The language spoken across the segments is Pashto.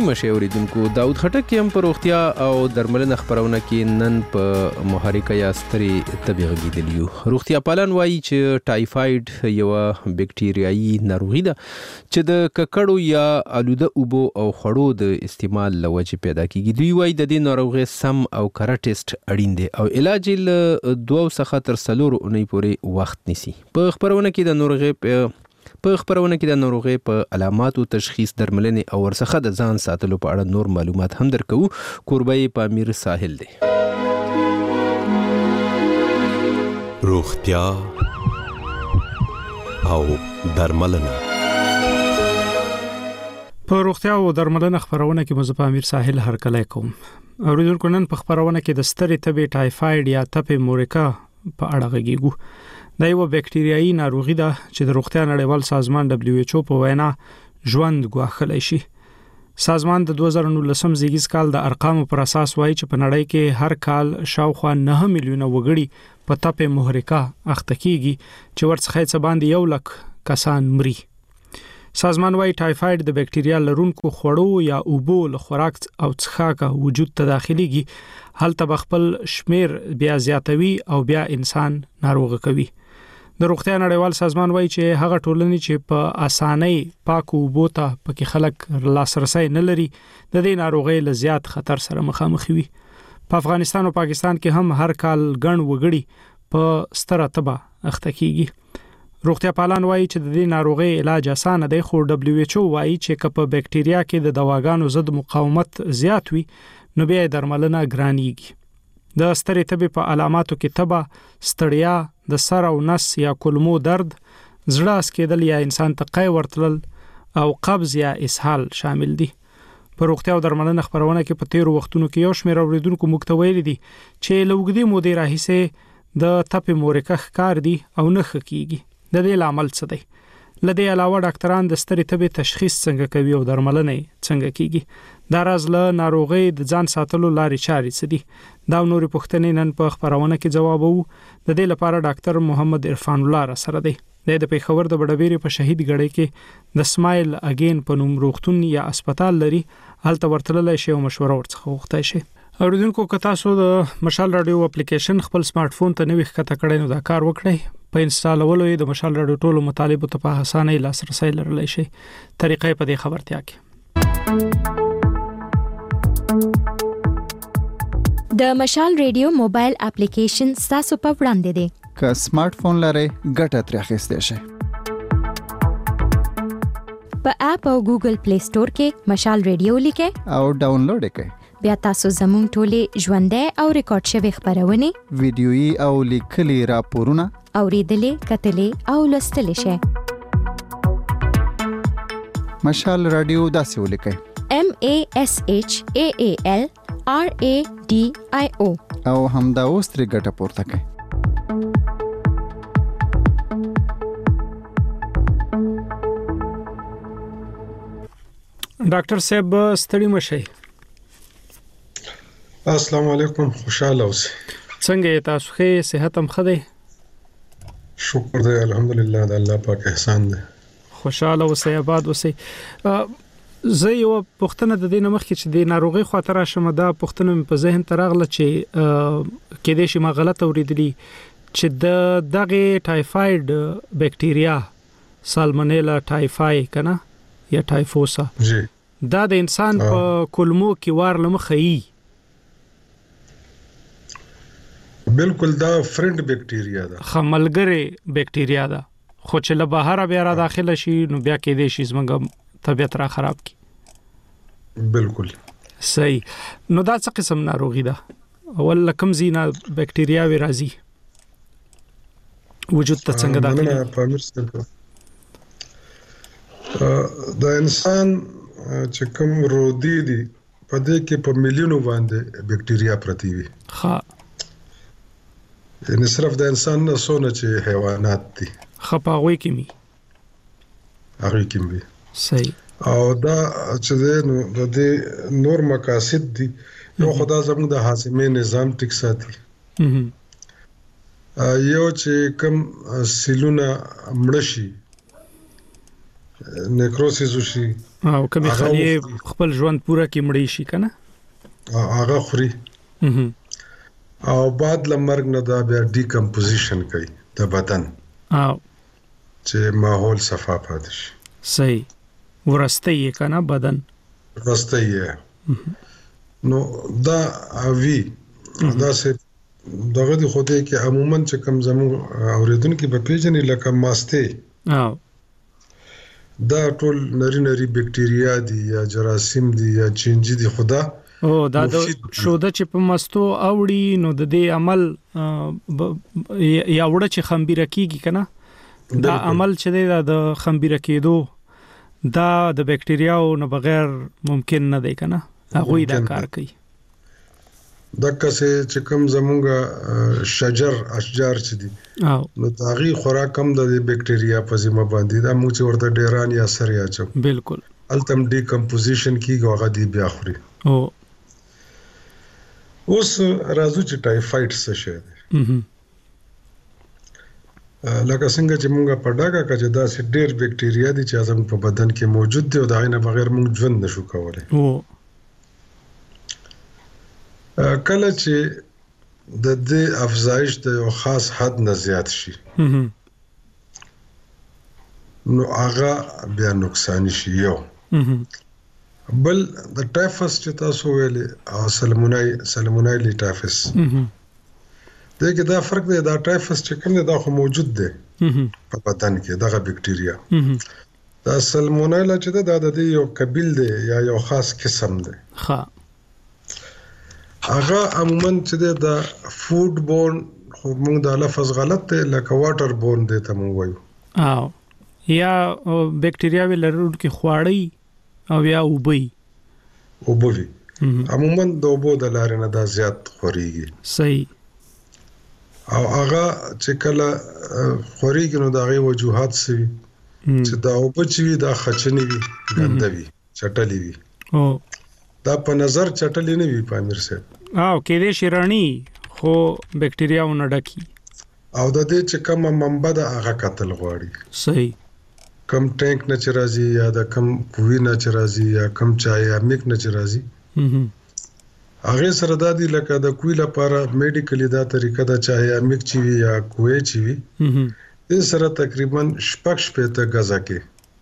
ستړي مشه اوریدونکو. داود خټک هم په روغتیا او درملنه خبرونه کې نن په محرکه یا ستړي طبي غږیدلیو. روغتیا پالان وایي چې ټایفاید یو بکټریايي ناروغي ده چې د ککړو یا آلوده اوبو او خړو د استعمال لوجه پیدا کیږي. دوی وایي د دې ناروغي سم او کره ټیسټ اړین دی او علاج له 2 څخه تر 4 اونۍ پورې وخت نیسي. په خبرونه کې د ناروغي په علاماتو، تشخیص، درملنې او ورڅخه د ځان ساتلو په اړه نور معلومات هم درکو. کوربه په امیر ساحل دی. روغتیا او درملنه. په روغتیا او درملنه خبرونه کې مزه په امیر ساحل هرکلی کوم. اوریدونکو نن په خبرونه کې د ستړي تبې ټایفاید یا تپې مورکا په اړه غږیږو. دا یو بکټریايي ناروغي ده چې د روغتیا نړیوال سازمان WHO په وینا ژوند ګواښلی شي. سازمان د 2019 زیږیز کال د ارقامو پر اساس وایي چې په نړۍ کې هر کال شاوخوا 9 میلیونه وګړي په تپې مورکا اخته کیږي چې ورڅخه څه باندې 1 لک کسان مري. سازمان وایي ټایفاید د بکټریا لرونکو خوړو یا اوبو له خوراک او څښاک وجود ته داخليږي. هلته بخپل شمیر بیا زیاتوي او بیا انسان ناروغ کوي. د روغتیا نړیوال سازمان وایي چې هغه ټولنې چې په اسانۍ پاکو اوبو ته پکې خلک لاسرسي نه لري د دې ناروغۍ له زیات خطر سره مخامخ وي. په افغانستان او پاکستان کې هم هر کال ګڼ وګړي په ستره تبه اخته کیږي. روغتیا پالان وایي چې د دې ناروغۍ علاج اسانه دی، خو WHO وایي چې په بکټریا کې د دواګانو ضد مقاومت زیات وي نو بیا درملنه ګرانیږي. د ستړي تبې په علاماتو کې تبه، ستړیا، د سر او نس یا کولمو درد، زړه اسکیدل یا انسان ته قی ورتلل او قبض یا اسهال شامل دي. په روغتیا او درملنه خبرونه کې په تیرو وختونو کې یو شمېر اوریدونکو موږ ته ویلي دي چې لوګدي مودې راهیسې د تپې مورکه ښکار دي او نه ښه کیږي. د دې لامل څه دی؟ لدې علاوه ډاکټران د ستړي تبې تشخیص څنګه کوي او درملنه څنګه کیږي؟ دا راز له ناروغي د ځان ساتلو لارې چارې څه دي؟ دا نورې پوښتنې نن په خبرونه کې جوابو. د دې لپاره ډاکټر محمد عرفان الله را سره دی. د پیښور د بډبېرې په شهید ګړۍ کې د سمایل اگین په نوم روغتون یا هسپتال لري. هلته ورتللی شي او مشوره ورڅخه وغوښتای شي. اوریدونکو که تاسو د مشال رادیو اپلیکیشن خپل سمارټ فون ته نوې ښکته کړئ نو دا کار وکړئ. په انسټالولو یې د مشال رادیو ټولو مطالبو ته په اسانۍ لاسرسی لرلی شي. طریقې په دې خبرتیا کې د مشال رادیو موبایل اپلیکیشن تاسو په وړاندې دی. که سمارټ فون لرئ ګټه ترې اخیستی شئ. په اپ او ګوګل پلی سٹور کې مشال رادیو لیکئ او ډاونلوډ یې کړئ. بیا تاسو زموږ ټولې ژوندۍ او ریکارډ شوي خبرونه، ویډیويي او لیکلي راپورونه اوریدلې، کتلې او لوستلې شئ. مشال رادیو داسې ولیکئ: MASHAAL RADIO او همدا اوس ترې ګټه پورته کړئ. ډاکټر صاحب ستړي مشئ. السلام علیکم، خوشاله اوسئ. څنګه تاسو ښه؟ صحت هم ښه دی؟ شکر دی، الحمدلله، د الله پاک احسان دی. خوشاله اوسئ، آباد اوسئ. زه یو پوښتنه د دې مخکې چې د ناروغي خاطر شمه دا پوښتنه په ذهن ته راغله چې کې دې شي ما غلط اوریدلی چې د دغه ټایفاید بکټریا سالمونیلا ټایفای کنه یا ټایفوسا جی دا د انسان په کولمو کې وار لمخې بالکل دا فرند بکټریا ده، خملګری بکټریا ده، خو چې له بهر بیا را داخله شي نو بیا کې دې شي زمونږ طبیعت را خراب کی. بالکل صحیح. نو دا څه قسم ناروغي ده؟ اول کوم زینا بکټریا وی راځي وجود ته څنګه داخلي؟ د انسان چې کوم رودي دي په دې کې په میلیونو باندې بکټریا پرتی وي. ها یعنی صرف د انسان نه سونه چې حیوانات دي خپاوي کیمی هغه کیمی. صحیح. او دا چې نو د دې نور مقاصد دي یو خدا زموږ د هاضمې نظام ټیک ساتي. یو چې کوم سیلونه مړشي نیکروسیس وشي او کمی خلیه خپل ژوند پوره کې مړی شي کنه هغه خوري او بعد لمرګ نه دا بیا ډیکمپوزیشن کوي د بدن او چې ماحول صفا پاتې شي صحیح ورسته یې کنه بدن ورسته یې نو دا وی دا سه دغه د خوده کې عموما چې کم زمو اوریدونکو په پیژنې لکه ماسته او دا ټول نری بکټریا دي یا جراثیم دي یا چینجی دي خدا او دا د شوده چې په مستو اوړي نو د دې عمل یا وړه چې خمبيره کیږي کنه دا عمل چې د خمبيره کېدو دا د بکټریاو نه بغیر ممکن نه دی کنه هغه دا کار کوي دغه چې کوم زمونږه اشجار چې دي نو داغي خوراک کم د بکټریا په ذمہ باندې دا موږ چې ورته ډیران یا سر یا چو بالکل التم ډیکمپوزیشن کیږي هغه دی بیا خوري او اوس راځو چې ټایفاید څه شي دی لکه څنګه چې موږ په ډاګه کې دا سې ډېر بکټریا دي چې زموږ په بدن کې موجود دي او دا نه بغیر موږ ژوند نشو کولای کله چې د دې افزایش د یو خاص حد نه زیات شي نو هغه بیا نقصان شي یو بل د ټایفس چې تاسو ویلې او سالمونایلا ټایفس دغه دا فرق دی دا ټایفس چې کوم دی دا خو موجود دی په بدن کې دغه بکټریا دا سالمونایلا چې دا د یو قبیل دی یا یو خاص قسم دی ها هغه عموما چې دا فود بورن خو موږ دا لفظ غلط دی لکه واټر بورن دی ته موږ وایو او یا بکټریا ولرونکو کې خواړی او یا اوبوي عموما د اوبو د لارې نه دا زیات خوريږي صحیح او هغه چې کله خوريږي نو دا غي وجوهات سوي چې دا اوبه چې دا خچنی وي ګندوي چټلی وي او دا په نظر چټلی نه وي پامیر صاحب او کې دې شیرانی خو بکټریا ونډکی او د دې چې کومه منبع د هغه قتل غواړي صحیح کم ټانک نه چرازي یا د کم کوی نه چرازي یا کم چای یا میک نه چرازي هغه سره د دې لکه د کوی لپاره میډیکلی دا طریقه دا چای یا میک چی وی یا کوی چی وی دې سره تقریبا شپږ ته غزا کې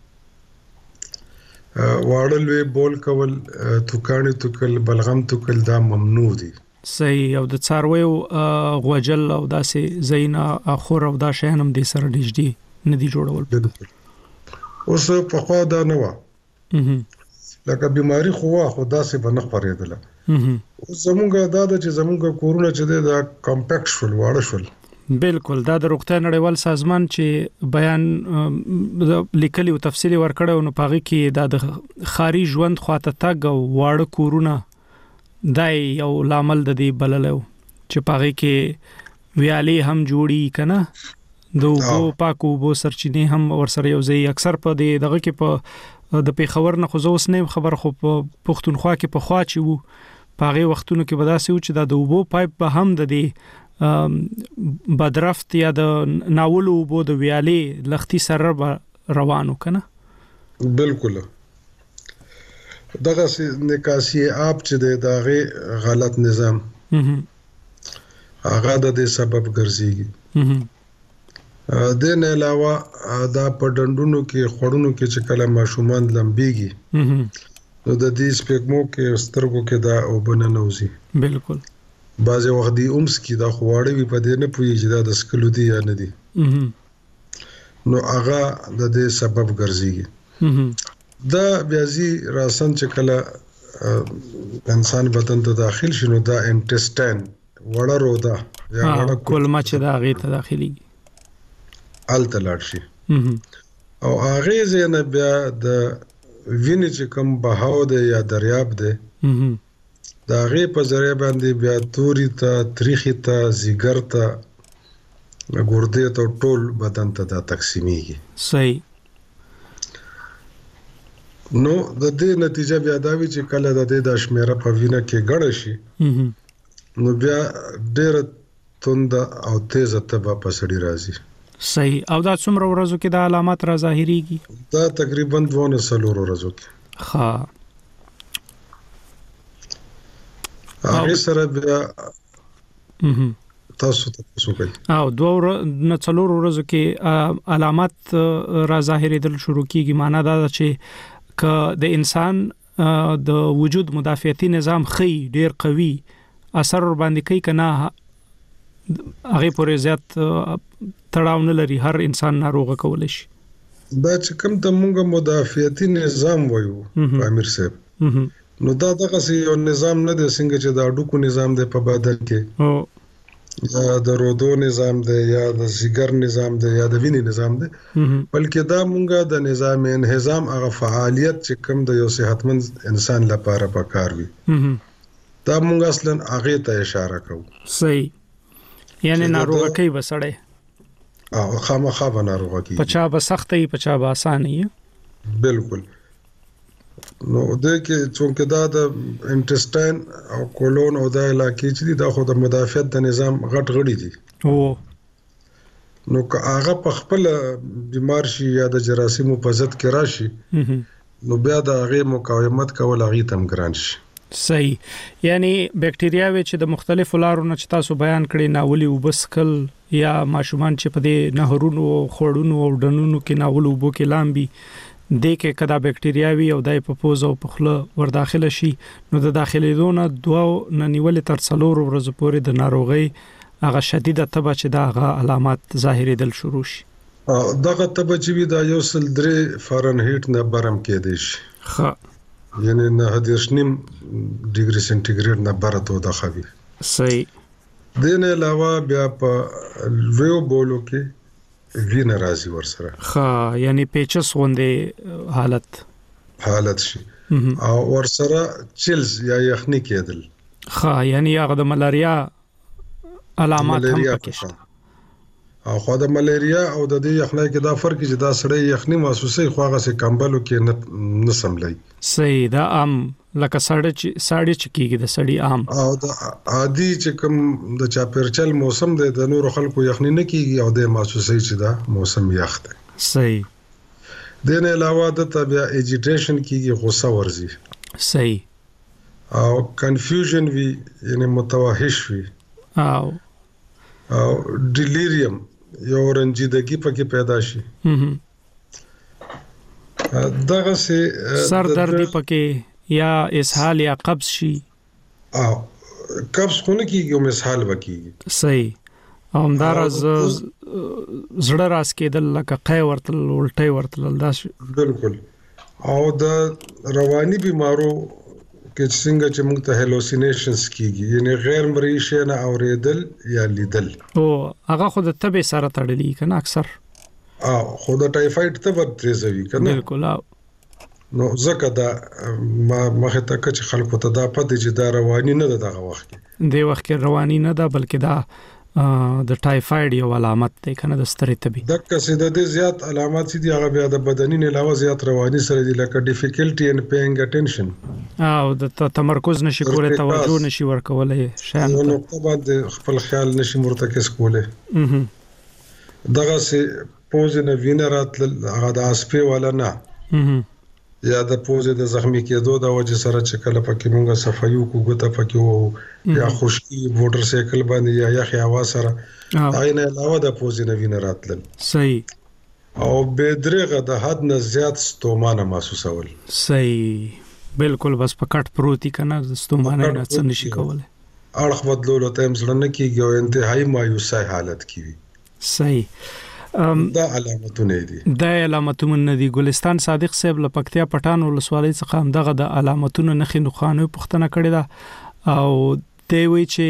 واړلوي بول کول توکانی توکل بلغم توکل دا ممنوع دي صحیح او د څارویو غوجل او داسې زینا اخور او دا شهنم دې سره نږدې ندي جوړول اوس په خوا دا نه و لکه بیماری خو داسې بنخ پرېدله زمونږه دا چې زمونږه کورونه چې دا کمپیکټ شول واړه شول بالکل دا د روغتیا نړیوال سازمان چې بیان لیکلي او تفصیلی ورکړو نو پاغي کې دا د خاري ژوند خواته تګ او واړه کورونه دای یو لامل د دې بللو چې پاغي کې ویالي هم جوړي کنه دوه پاکو بو سرچینه هم ورسره یو ځای اکثر په دغه کې په د پیښور نه خو زوس نه خبر خو په پښتونخوا کې په خوا چې وو پاغي وختونو کې بداسي و چې د اوبو پایپ به هم د دې بدرفت یا د ناولو بو د ویالي لختي سره روانو کنه بالکل دغه نکاسي اپ چې دغه غلط نظام هغه د دې سبب ګرځيږي د نه علاوه دا په ډندونو کې خړونو کې چې کله ماشومان لمبيږي نو د دې سپېګمو کې سترګو کې دا وبنه نوزي بالکل بعضې وخت دی اومس کې دا خواړه وي په دې نه پوهېږي دا د سکلو دي یا نه دي نو هغه د دې سبب ګرځيږي دا بیازي راسن چې کله انسان بدن ته داخل شي نو دا انټسټاین وړه رودا یا وړه کولمه چې دا غي ته داخلي التلاړ شي او هغه زنه بیا د وینې چې کوم بهاو دی یا دریاب دی دا غي په ذریعہ باندې بیا توري ته تاریخي ته زیګر ته ګردې ته ټول بدن ته دا تقسیمېږي صحیح نو د دې نتیجه بیا دا وی چې کله د دې د شمیره په وینه کې ګړ شي نو بیا ډېر توند او تیز تبه پسړی راځي صحیح. او دا څومره ورځو کې د علامات را ظاهريږي؟ دا تقریبا 2 ورځو کې. ها هغه سره بیا تاسو کوي او 2 ورځو کې علامات را ظاهرېدل شروع کیږي. معنا دا چې ک د انسان د وجود مدافعتي نظام خي ډیر قوي اثر ور باندې کوي کنه هغه پورې زیات تړاو نه لري، هر انسان ناروغ کول شي. دا چې کوم د موږ مدافعتي نظام وایو امیر صاحب، نو دا دغه یو نظام نه دی څنګه چې د اډوکو نظام دی په بدن کې یا د رودو نظام دی یا د سیګر نظام دی یا د وینې نظام دی، بلکې دا مونږه د نظام انهضام هغه فعالیت چې کوم د یو صحتمند انسان لپاره پکار وي دا مونږ اصلا هغه ته اشاره کوو. صحیح. یعنی ناروغه کوي بسړې او خامخا به ناروغه کوي، پچا به سختي پچا به اسانه. بالکل. نو د کې څنګه دا د انټسټاین او کولون او د علاقې چې دا خو د مدافعت د نظام غټ غړي دي. نو که هغه په خپل بیمار شي یا د جراثیمو په ضد کې راشي نو بیا د هغه مقاومت کول هغه تم ګران شي. صحیح. یعنی بکټریاوي چې د مختلفو لارو نه چې تاسو بیان کړی ناولي وبسکل یا ماشومان چې په دې نهرونو خوړونو او ډنونو کې ناول وبو کې لامبي د کې کدا بکټریاوي او دای په پوز او په خله ور داخله شي نو د داخلي دونه 2 نیول تر 4 ورځې پورې د ناروغي هغه شدیده تبه چې دا هغه علامات ظاهرېدل شروع شي. دغه تبه چې دا 103 فارنهایت نه برم کې دي شي. ها یعنی 9.9 ډیګري سنټیګریډ نه برته د خوي. صحیح. دین علاوه بیا په لویو بولو کې وینه راځي ورسره. ها یعنی پیچس غوندې حالت شي او ورسره چیلز یا یخني کېدل. ها یعنی هغه د ملاریا علامات هم پکې شته. او خو د ملاریا او د دې یخنۍ کې دا فرق چې دا سړی یخني محسوسي خو هغه سه کمبلو کې نه سملای. صحیح. دا عام لکه ساړه چې کېږي د سړی عام او د عادي چې کوم د چاپیرچل موسم دی د نور خلکو یخني نه کېږي او د محسوسي چې دا موسم یخ دی. صحیح. دین علاوه د طبيعه اجیټیشن کېږي، غوسه ورزي. صحیح. او کنفیوژن وی یعنی متوحش وی او ډیلیریم یو رنجیدګي پکې پیدا شي. دغه سه سر درد پکې یا اسهال یا قبض شي. او قبض خونه کېږي او اسهال وکېږي. صحیح. او همدارز زړه راس کېدل لکه قای ورتل الټي ورتل دا. بالکل. او د رواني بیمارو کې څنګه چې موږ ته هلوسینیشنز کیږي یعنی غیر مرئي شي نه اوریدل یا لیدل. او هغه خود تبه سره تړلې کنه اکثر. خو د ټایفاید تبه تیزوي کنه. بالکل. نو زکه دا مخه تک چې خلکو ته دا پته چې دا رواني نه ده دغه وخت کې. د وخت کې رواني نه ده بلکې دا د ټایفاید یو علامت دی کنه د ستړي تبي. د کسیده د زیات علامات دي هغه بیا د بدني نه علاوه زیات رواني سره دي لکه ډیفیکلټي ان پیینګ اټینشن او د تمرکز نشي کولای، توجه نشي ورکولای، شان نو طبعا د خپل خیال نشي مرتکز کولای. دغه سه پوز نه وینه راتل هغه د اسپې ولا نه یا د پوزې د زخمی کېدو د وجه سره چې کله پکې مونږه صفایو کو غته پکې وو یا خشکی موټر سایکل باندې یا یخ هوا سره عین علاوه د پوزې نه وینه راتل. صحیح. او به درغه د حد نه زیات ستومانه محسوسول. صحیح. بالکل. بس پکټ پروتي کنه ستومانه نه څه نشي کولای. اړخ بدلول ته هم ځل نه کیږي او انتهایی مایوسه حالت کیږي. صحیح. دا علامتونه دي. دا علامتونه دي. ګلستان صادق صاحب لپکتیا پټان ولسوالۍ څخه هم دغه د علامتونو نخې نخانو پښتنه کړې ده او دی وی چې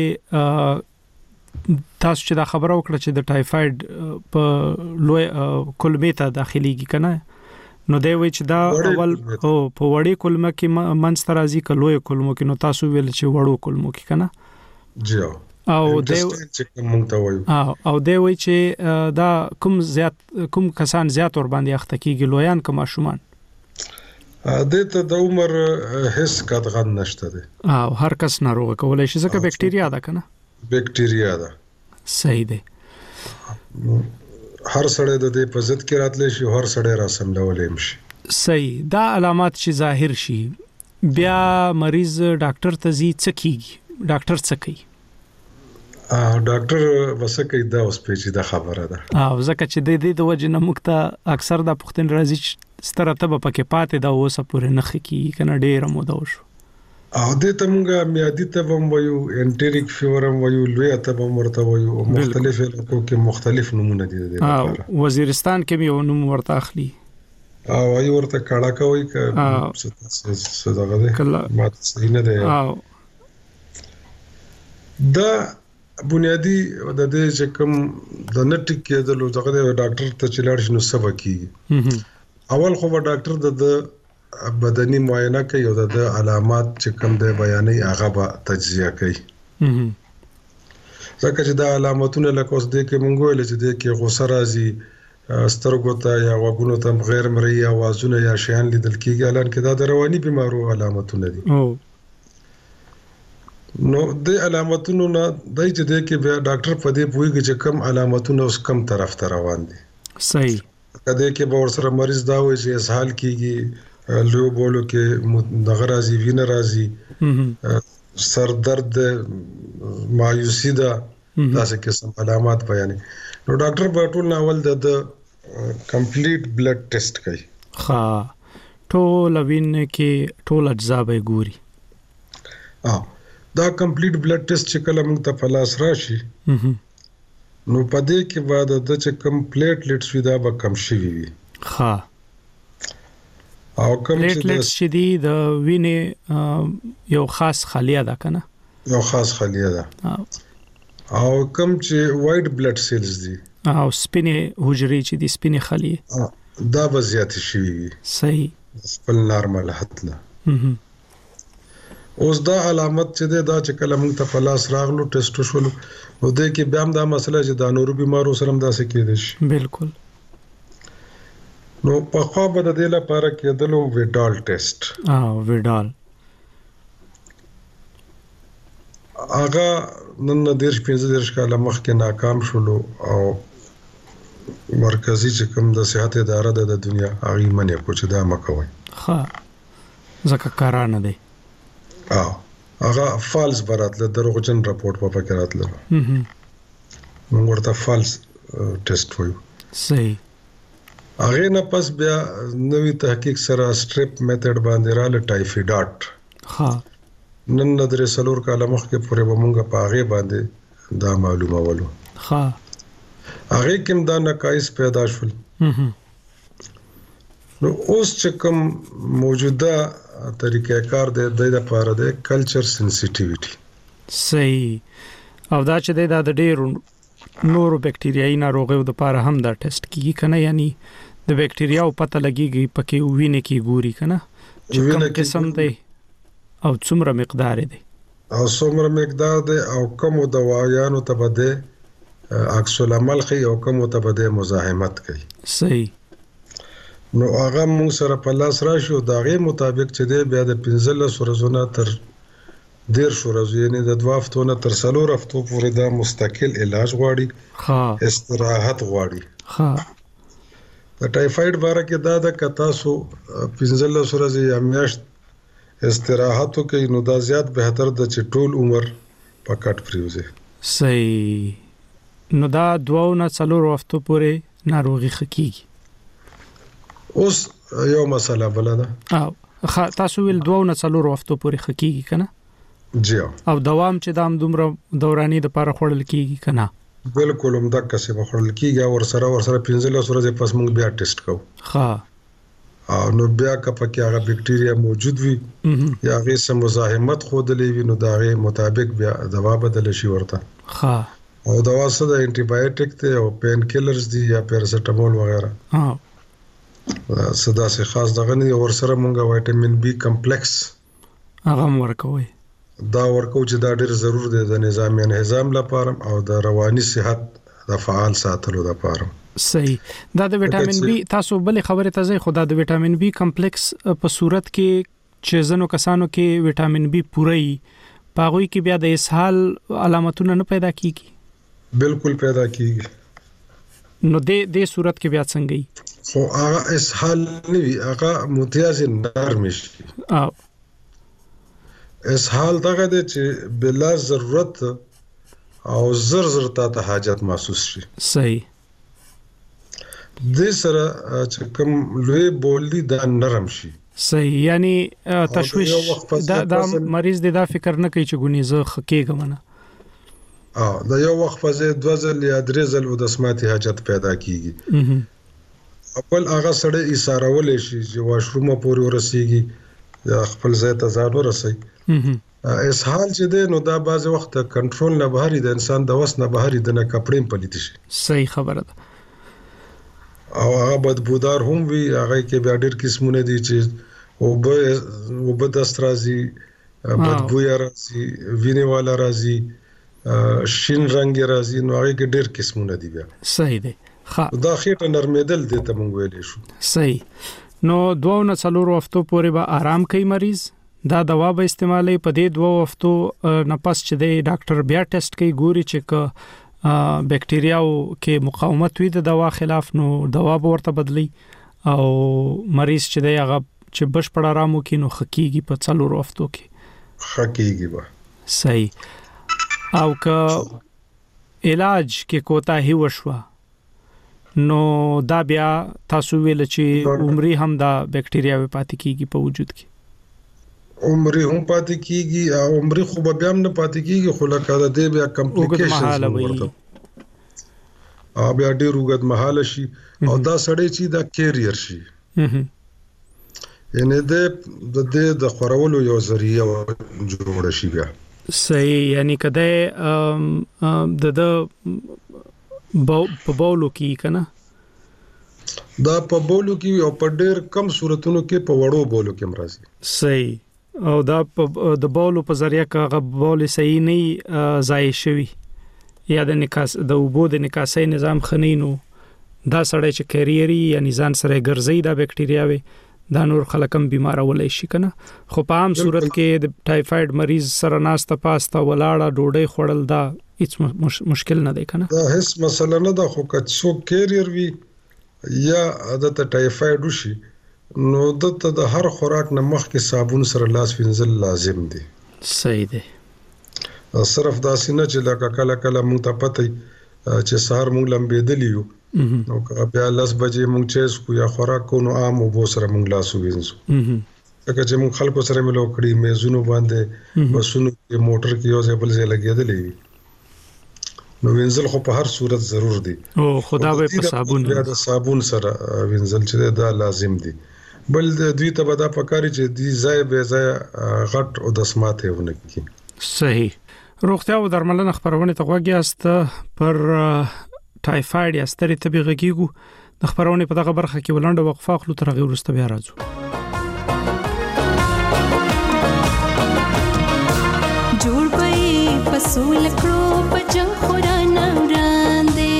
تاسو چې دا خبره وکړه چې د ټایفاید په لوی کولمې ته داخليږي کنه نو دی وی چې دا اول او په وړي کولمه کې منځ ترازی کلوې کولمو کې نو تاسو ویل چې وړو کولمو کې کنه. جی او دی وی چې دا کوم کسان زیات ور باندې اخته کیږي لویان کما شومان دته د عمر هیڅ قطعا نشته دي او هر کس ناروغ کولای شي ځکه بکټیریا ده کنه. بکټیریا ده. صحیح ده. هر سړی د دې په ضد کې راتلی شي، هر سړی را سملولی شي. صحیح. دا علامات چې ظاهر شي بیا مریض ډاکټر ته ځي، څه کیږي؟ ډاکټر څه کوي؟ ډاکټر وسکه دا اوس پیچیده خبره ده. ځکه چې د دې د وجه نه موږ ته اکثر د پښتون راځي ستره تبه پکې پاتې دا اوسه پورې نه خکی کنه ډېر موده وشو. دې ته موږ میادي تبه وایو، انټریک فیور وایو، لوی تبه ورته وایو، مختلف علاقو کې مختلف نمونه دي د لپاره. وزیرستان کې یو نوم ورته اخلي او ای ورته کاړه کوي که څه دغه ده ماته صحیح نه ده. دا بنیادی د دې چې کوم د نټیک کېدلو دغه ډاکټر ته چلاړ شنو سبا کیږي. اول خو ډاکټر د بدني معاینه کوي او د علامات چې کوم د بیانې هغه به تجزیه کوي. ځکه چې دا علامتونه لکه اوس د کې مونږ ویل چې د کې غوسه راځي، سترګو ته یا غوږونو ته غیر مرئي اوازونه یا شیان لیدل کیږي، الان کې دا د رواني بیمارو علامتونه دي. نو د علامتونو نه دای چې د کې بیا ډاکټر په دې پوهیږي چې کم علامتونه اوس کم طرف ته روان دي. صحیح. کله کې به ورسره مریض دا وایي چې اسهال کیږي، لو بولو کې دغه راځي، وینه راځي، سر درد، مایوسی ده، داسې قسم علامات بیانې. نو ډاکټر په ټول ناول د کمپلیټ بلډ ټیسټ کوي. ټول وینه کې ټول اجزا به ګوري. دا کمپلیټ بلډ ټیسټ چې کله موږ ته په لاس راشي نو په دې کې بعد د چې کم پلیټلیټس وي دا به کم شوي وي. او کم پلیټلیټس چې دي د وینې یو خاص خلیه ده کنه، یو خاص خلیه ده. او کم چې وایټ بلډ سیلز دي او سپینې حجرې چې دي، سپینې خلیه، دا به زیاتې شوي وي. صحیح. خپل نارمل حد نه. اوس دا علامت چې ده دا چې کله موږ ته په لاس راغلو ټیسټ شول نو دې کې بیا هم دا مسله چې د نورو بیمارو سره هم داسې کېدای شي. بالکل. نو په خوا به د دې لپاره کېدلو ویډال ټیسټ. ویډال هغه نن 15 کاله مخکې ناکام شولو او مرکزی چې کوم د صحت اداره د دنیا هغه منې کو چې دا مکوي. ځکه کارانه دی. هغه فالس براتله، دروغجن راپورټ په پکې راتله. موږ ورته فالس ټیسټ وایو. صحیح. هغه نه پس بیا نوې تحقیق سره سټریپ میتھډ باندې رااله ټایفایډ. نن د 3 کاله مخکې پورې به موږ په هغه باندې دا معلومه ولو. هغه کوم دا نقایص پیدا شول. نو اوس چې کوم موجوده طریقې کار د لپاره د کلچر سنسټیویټي. صحیح. او دا چې د ډېر نورو بکټریايي ناروغیو د لپاره هم دا ټیسټ کیږي کنه، یعنی د بکټریاو پته لګیږي پکې وینه کې ګوري کنه چې کوم قسم دی او څومره مقدار دی او څومره مقدار دی او کوم دوايانو ته بده عکس العمل کوي او کوم ته بده مزاحمت کوي. صحیح. نو هغه موږ سره په لاس راشي او د هغې مطابق چې دی بیا د 15 ورځو نه تر 10 ورځو یعنې د 2 هفتو نه تر 4 هفتو پورې دا مستقل علاج غواړي، استراحت غواړي. د ټایفایډ باره کې دا ده که تاسو 15 ورځې یا میاشت استراحت وکړئ نو دا زیات بهتر ده چې ټول عمر په کټ پرېوځي. صحیح. نو دا 2 نه 4 هفتو پورې ناروغي ښه کېږي. اوس یو مسله بل ده. تاسو ویل 2 نه 4 هفتو پورې ښه کېږي کنه؟ جی. او دوام چې دام دومره دوراني د لپاره خوړل کېږي کنه؟ بالکل هم دا کسې به خوړل کېږي او ورسره 15 ورځې پس موږ بیا ټیسټ کوو. نو بیا که پکې هغه بکټیریا موجود وي یا هغې څه مزاحمت ښودلی وي نو د هغې مطابق بیا دوا بدله شي ورته. او دوا څه د انټي بایوټیک دی او پین کیلرز دي یا پیراسټامول وغیره. صدا سے خاص دغه نه ورسره مونږه وایټامین بی کمپلیکس هغه ورکوي. دا ورکو چې دا ډېر ضرور دی د نظام انهضام لپاره او د رواني صحت د فعال ساتلو لپاره. صحیح. دا د وټامین بی تاسو بل خبره ته ځي، خو دا د وټامین بی کمپلیکس په صورت کې چې زنو کسانو کې وټامین بی پوره وي پاغوي کې بیا د اسهال علامتونه نه پیدا کیږي. بالکل پیدا کیږي. نو د صورت کې بیا څنګه وي خو هغه اسهال نه وي هغه متیاز نرم شي اسهال دغه د چې بلا ضرورت او زر ته حاجت محسوس شي صحیح د سره چې کوم لوی بولدي دا نرم شي صحیح یعنی تشویش دا مریض دا فکر نه کوي چې ګونی زه خکېږم نه دا یو وخت په ځای 2 ځل یا 3 ځل د سماعتي حاجت پیدا کیږي خپل هغه سره اشارول شي چې واشروم پورې ورسیږي یا خپل ځای ته ځان ورسي اسهال چې ده نو دا بعض وخت کنټرول نه بهر د انسان د وس نه بهر د نه کپړې پلیت شي صحیح خبره ده او هغه بدبودار هم وي هغه کې بیا ډېر قسمونه دي چې او به دست راځي بدبو یا راځي وینې والا راځي شین رنگ راځي نو هغه کې ډېر قسمونه دي بیا صحیح دی دا خېټه نرمېدل دي ته مونږ ویلې شو صحیح نو 2 نه 4 هفتو پورې به آرام کوي مریض دا دوا به استعمالي په دې 2 هفتو نه پس چې د ډاکټر بیا ټیسټ کوي ګوري چې بکټریاو کې مقاومت وي د دوا خلاف نو دوا به ورته بدلی او مریض چې دی هغه چې بشپړ آرام وکړي نو خکېږي په 4 هفتو کې خکېږي به صحیح او که علاج کې کوتاهي وشوه نو دا بیا تاسو ویل چې عمرې هم دا بکټریاوي پاتې کیږي په وجود کې عمرې هم پاتې کیږي او عمرې خو به بیا هم نه پاتې کیږي خو لکه د دې بیا کمپلیکیشنز ورته بیا ډېر وګد محاله شي او دا سړی چې دا کیریر شي یعنی د خورولو یو ذریعہ جوړ شي بیا صحیح یعنی کده د په بولو کې کنه دا په بولو کې او په ډېر کم صورتونو کې په وړو بولو کې مرضی صحیح او دا د بولو په ذریعہ کاغه بول صحیح نه ځای شوی یا د نکاس د وبو د نکاسي نظام خنینو دا سړی چې کیریری یا نزان سره ګرځي دا بکټریاوي دا نور خلکم بیمارولای شي کنه خو په عام صورت کې د ټایفاید مریض سره ناسته پاسته ولاړه ډوډۍ خوړل دا هیڅ مشکل نه دی کنه دا هیڅ مسله نه ده خو که څوک کیریر وي یا عادت ټایفاید وشي نو د هر خوراک نه مخکې صابون سره لاس وینځل لازم دي صحیح دی صرف دا سینه چې لکه کله مونږ ته پته چې سهار مونږ لمبېدلی یو نو بیا 10 بجې مونږ چیز کو یا خوراک کو نو عام وبو سره مونږ لاس وینځو لکه چې مونږ خلکو سره ملو کړی میزونو باندې بسونو کې موټر کې یو ځای بل ځای لګېدلې نو وینځل خو په هر صورت ضرور دي او خدا به په صابون بیا د صابون سره وینځل چې دا لازم دي بل دوی ته بدا پکاري چې دی ځای به ځای غټ او د سماته ونه کی صحیح روغتیا او درملنه خبرونه ته غوږی است پر ټایفاید یا ستړي طبي غږیږو د خبرونه په دغه برخه کې ولنډه وقفه خلو تر غیر ورسته بیا راځو جوړ پي پسول کړو پجنګ خورانه وړاندې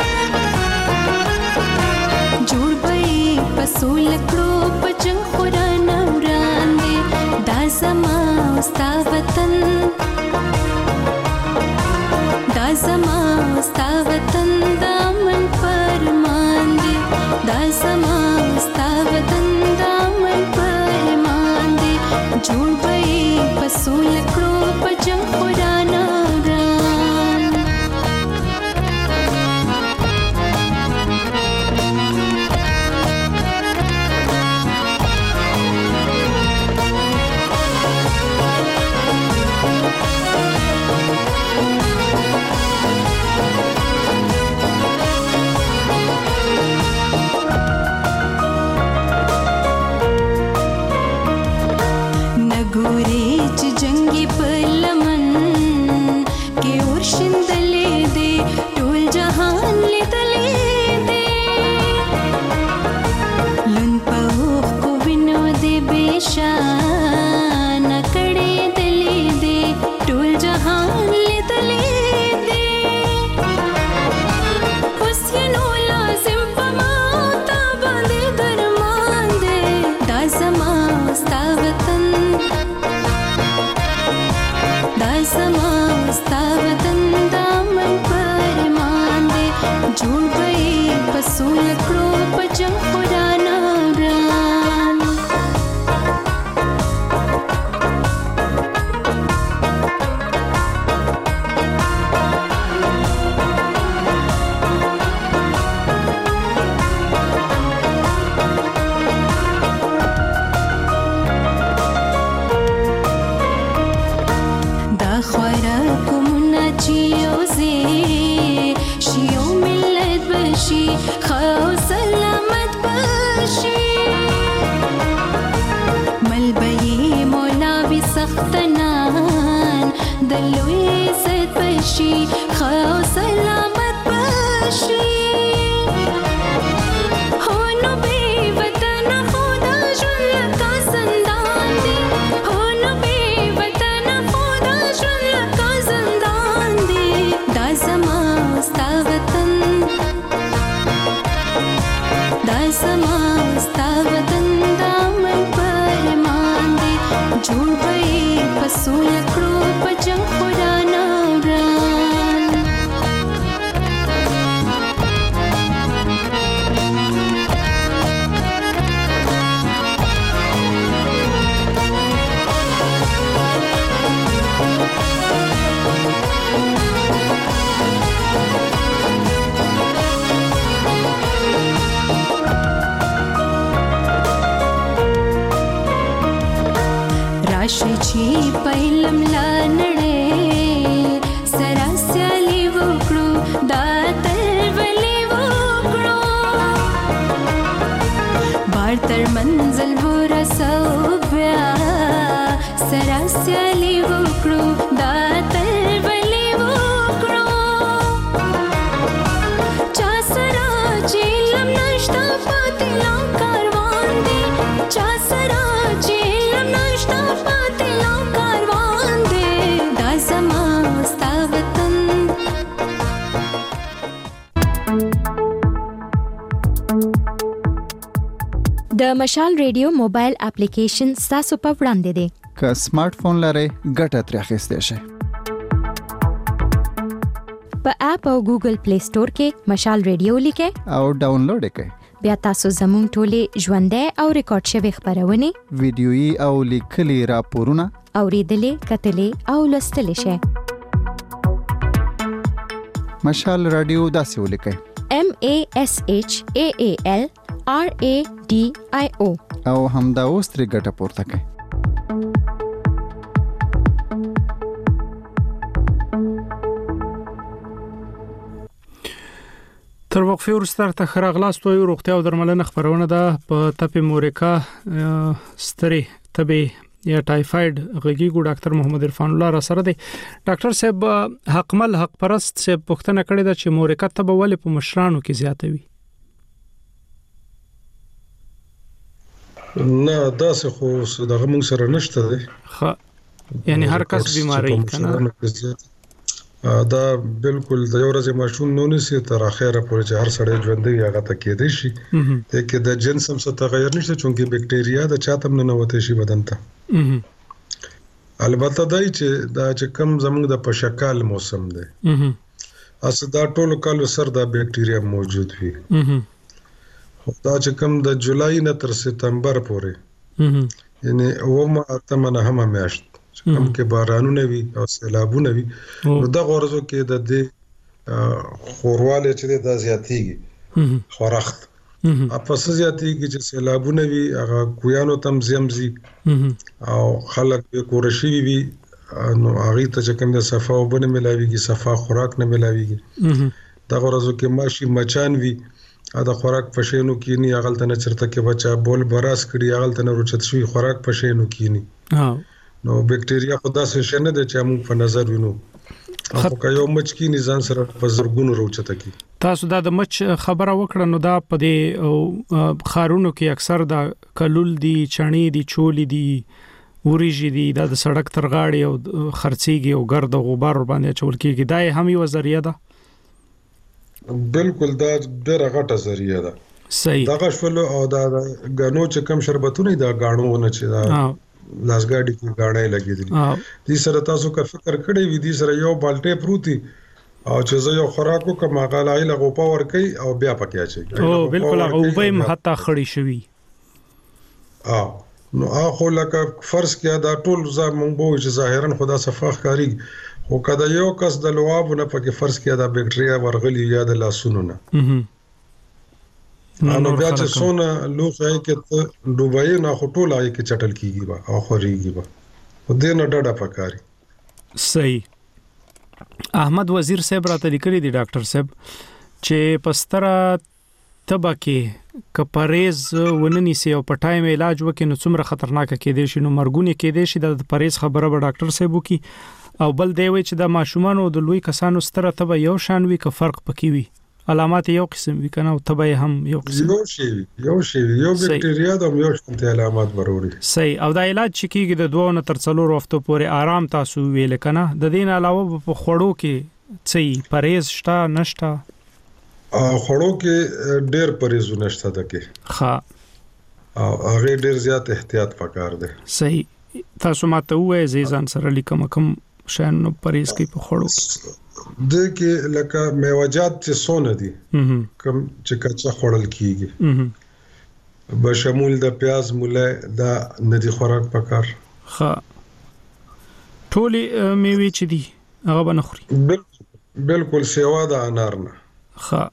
جوړ پي پسول کړو پجنګ خورانه وړاندې دا زما ستا وطن دا زما ستا وطن دامن فرمان دی دا زما ستا وطن دامن فرمان دی جوړ پي پسول کړو پجنګ خورانه بشي خو سلامت بشي ملبي مولاوي سختنان دلوي سد بشي خو سلامت بشي पहिलम लानड़े सरास्याली वोकड़ो दातर वली वोकड़ो बारतर मंजिल वो रसोव्या सरास्याली वोकड़ो दातर वली वोकड़ो चासरा चेलम नष्टा पातिला कारवान दे चासरा चेलम नष्टा د مشال ریډیو موبایل اپلیکیشن تاسو په وړاندې دی که سمارټ فون لرئ ګټه ترې اخیستئ شئ په اپ او ګوګل پلی سٹور کې مشال ریډیو لیکئ او ډاونلوډ یې کړئ بیا تاسو زموږ ټولې ژوندۍ او ریکارډ شوی خبرونه ویډیويي او لیکلي راپورونه اوریدلې کتلې او لوستلې شئ مشال رادیو داسې ولیکئ MASHAALRADIO او همدا اوس ترې ګټه پورته کړئ تر وقفه وروسته ته خراغلاستو یو روغتیا او درملنه خبرونه ده په تپې مورکا ستري تبه یا ټایفاید غږیګو ډاکټر محمد عرفان الله را سره دی ډاکټر صاحب حقمل حق پرست صاحب پوښتنه کړې ده چې مورکا تبه ولې په مشرانو کې زیاته وي نه داسې خو دغه موږ سره نشته دی یعنی هر کس بیماری کنه دا بالکل د یو ورځې ماشوم نه نسی تر اخره پورې چې هر سړی ژوندۍ هغه ته کېدې شي کې د جنس هم څه تغیر نشته چونکه بکټیریا د چاتم نه نوته شي بدن ته البته دای چې دا چې کم زموږ د پشکال موسم دی اس دا ټول کال سر دا بکټیریا موجود وي دا چې کم د جولای نه تر سپتمبر پورې یعنی اومه اتمنه هم میاشت کم کې بارانونه وي او سیلابونه وي نو دا غورزو کې د دې خورواله چې د زیاتیږي خورخت اپس زیاتیږي چې سیلابونه وي هغه کویانو تم زمزي او خلک به کورشي وي نو هغه ته چې کوم د صفه وبنه ملاويږي صفه خوراک نه ملاويږي دا غورزو کې ماشي مچان وي دا خوراک پښینو کینی هغه ته نه چرته کې بچا بول براس کړي هغه ته نه روچت شوی خوراک پښینو کینی نو بکټیریا خدا سره شنه د چا موږ په نظر وینو خو که یو مچ کې نظام سره په زرګونو روچته کی تاسو دا د مچ خبره وکړه نو دا په دې خارونو کې اکثر دا کلول دي چڼي دي چولې دي وريجي دي دا د سړک تر غاړې او خرڅيږي او ګرد او غبار باندې چول کېږي دا هم یو ذریعہ ده بالکل دا ډېر غټه ذریعہ ده صحیح دا غشول او دا غنو چې کم شربتونه دا غاڼونه چې دا لاسګاډي کې غاڼې لګېدلې دې سره تاسو کا فکر کړی وي دې سره یو بالټه پروتي او چې زه یو خوراکو کوم غالای لغو پاور کوي او بیا پکې اچي او بالکل هغه وبې حتی خړی شوی نو اخو لکه فرض کیا دا ټول زمونږ بو چې ظاهرا خدا صفاخ کاری او کدا یو کس د لوابونه پکې فرض کیا دا بکټریا ورغلی یا د لاسونو نه نو بیا چې سونه لوخه کې ډوبای نه خټول آی کې چټل کیږي با او خوريږي با و دې نه ډډه پکاري صحیح احمد وزیر صاحب راته لیکلي دي ډاکټر صاحب چې پستره تبکه کپریز ونني سي او په ټایم علاج وکړي نو څومره خطرناک کېدې شي نو مرګونی کېدې شي د پریز خبره به ډاکټر صاحب وکي او بل دی وی چې د ماشومان او د لوی کسانو ستره تبه یو شان وی که فرق پکې وي علامات یو قسم وی کنه او تبه هم یو قسم یو بکټریا د یو شان علامات ضروري صحیح او دا علاج چې کیږي د 2 نه تر 4 هفتو پورې آرام تاسو ویل کنه د دین علاوه په خوړو کې څه پرهیز شته نشته خوړو کې ډېر پرهیزونه شته دکې ها او هغه ډېر زیات احتیاط پکار دی صحیح تاسو ماته وایي زیزان سره لیکم کوم شان پرهیز کې په خوړو د کې لکه میوجات چې سونه دي کوم چې کچا خوړل کیږي بشمول د پیاز موله دا ندي خوراک پکار ها ټولې میوې چې دي هغه به نه خوري بالکل سیوا د انار نه ها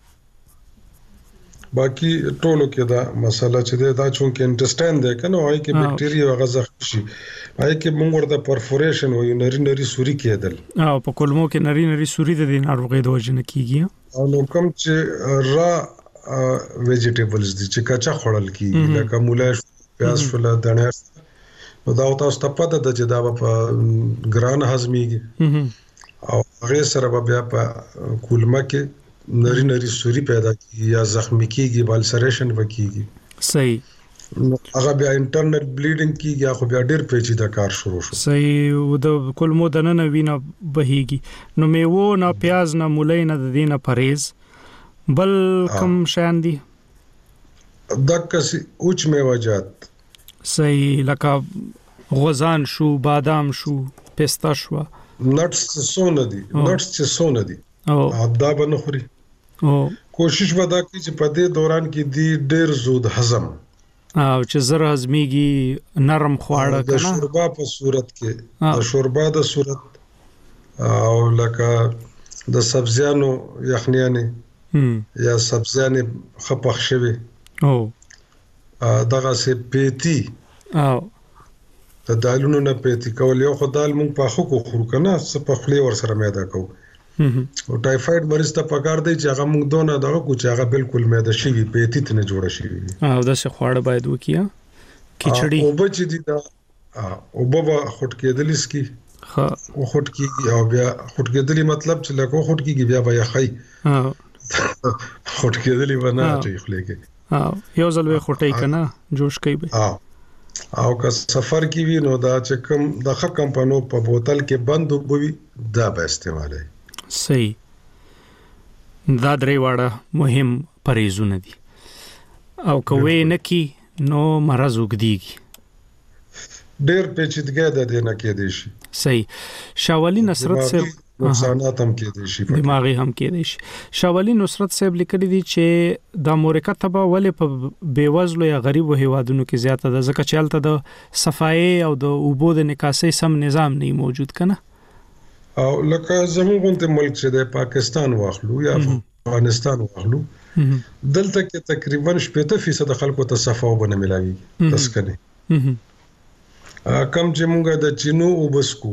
باقي ټولو کې دا مسله چې دا چون کې انټسټاین ده کنه وای کې بکټیریا او غزخ شي وای کې موږ ورته پرفوریشن وای نری سوري کېدل او په کولمو کې نری سوري د ناروغي د وجه نه کیږي او نو کوم چې را ویجیټیبلز دي چې کچا خوړل کیږي لکه مولا پیاز فل دانه نو دا تاسو ته پته ده چې دا په ګران هضميږي او هغه سره بیا په کولمه کې نری سوري پیدا کیږي یا زخمی کیږي بالسریشن وکیږي صحیح هغه بیا انټرنل بلیډینګ کیږي خو بیا ډیر پیچیده کار شروع شو صحیح د کولمو د نن وینه بهيږي نو میوه نه پیاز نه مولای نه د دینه پرهیز بل کم شان دي دکسي اوچ میوجات صحیح لکه غوزان شو بادام شو پستا شو نټس سونه دي او دا بنه خوري او کوشش ودا کی چې په دې دوران کې دی ډیر زود هضم او چې زر هضميږي نرم خواړه کنه د شوربا په صورت کې د شوربا د صورت او لکه د سبزیانو یخنیانه یا سبزیانه خپخ شوی او دغه سه پیتی او د دالونو نه پیتی کول یو خدای مونږ په خو خورو کنه څه په خلی ور سره میدا کو او ټایفاید مریض ته پکار دی چې هغه موږ دونه دغه کو چې هغه بالکل معده شي پیتی ته نه جوړه شي او دا څه خواړه باید وکیا کیچړی او بچ دي دا او بابا خټ کېدل اسکی ها او خټ کیږي او بیا خټ کېدلی مطلب چې لکه خټ کیږي بیا بیا خای خټ کېدلی ونه چې خلګي یو ځل وې خټای کنه جوش کوي به او که سفر کې وي نو دا چې کوم د ښه کمپانو په بوتل کې بند وبوي دا به استعمالي صحیح دا درې واړه مهم پرهیزونه دي او کوي نه کی نو مرز وګديږي ډېر پیچیدګي ده د نه کې دي شي صحیح شاولی نصرت صاحب نقصانات هم کې دي شي دماغي هم کې دي شي شاولی نصرت صاحب لیکلي دي چې د امریکا تبه ولې په بیوزلو یا غریبو هیوادونو کې زیاته ده ځکه چې هلته د صفایي او د اوبو د نکاسۍ سم نظام نه موجود کنه او لکه زموږ ملک چې د پاکستان واخلو یا افغانستان واخلو دلته کې تقریبا 70% خلکو ته صفاو بنه ملاوي تسکنه کم چې مونږه د چینو وبسکو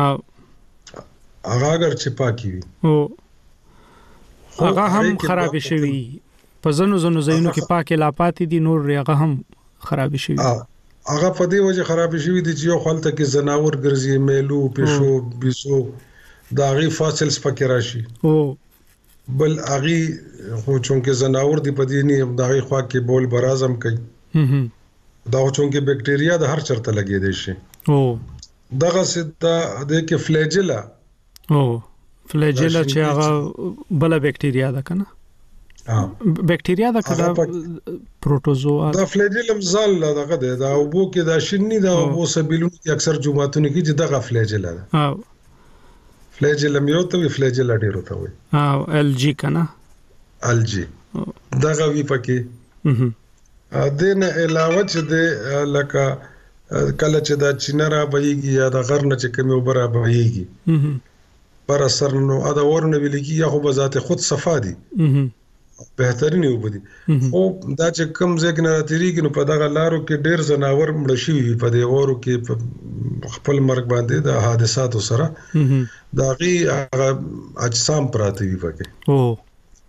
هغه اگر چې پاکي وي او هغه هم خراب شوی په زنو زینو کې پاکه لا پاتې دي نور هغه هم خراب شوی هغه په دې وجه خراب شوی دي چې یو خلته کې زناور ګرځي میلو پښو بيسو دا غي فاصلز پکې راشي او بل اغي خو چونکه زناور دی په دې نه دا غي خوا کې بول برازم کوي دا چونکه بکټریا د هر چرته لګي دي شي او دغه سدا د کې فلیجلا او فلیجلا چې هغه بل بکټریا ده کنه بکټریا دا کدا پروټوزوا دا فلیجلم زال دغه دا او بو کې دا شنی دا او سبیلونو کې اکثر جمعاتونو کې چې دغه فلیجلا ده فلیجلم یو ته فلیجلا ډیرو ته وي ال جی کنه ال جی دغه وی پکې دنه علاوه چې د لکه کله چې دا چینرا بهيږي یا د غرنه چې کمی وبره بهيږي پر اثر نو دا ورنه ویلږي یا خو بذات خود صفا دي بهترین وبدي او دا چې کم ځای نه راتېږي نو په دغه لارو کې ډېر زناور مړ شي په دې ورو کې خپل مرګ باندې د حادثاتو سره دا غي اجسام پراته وي پکې او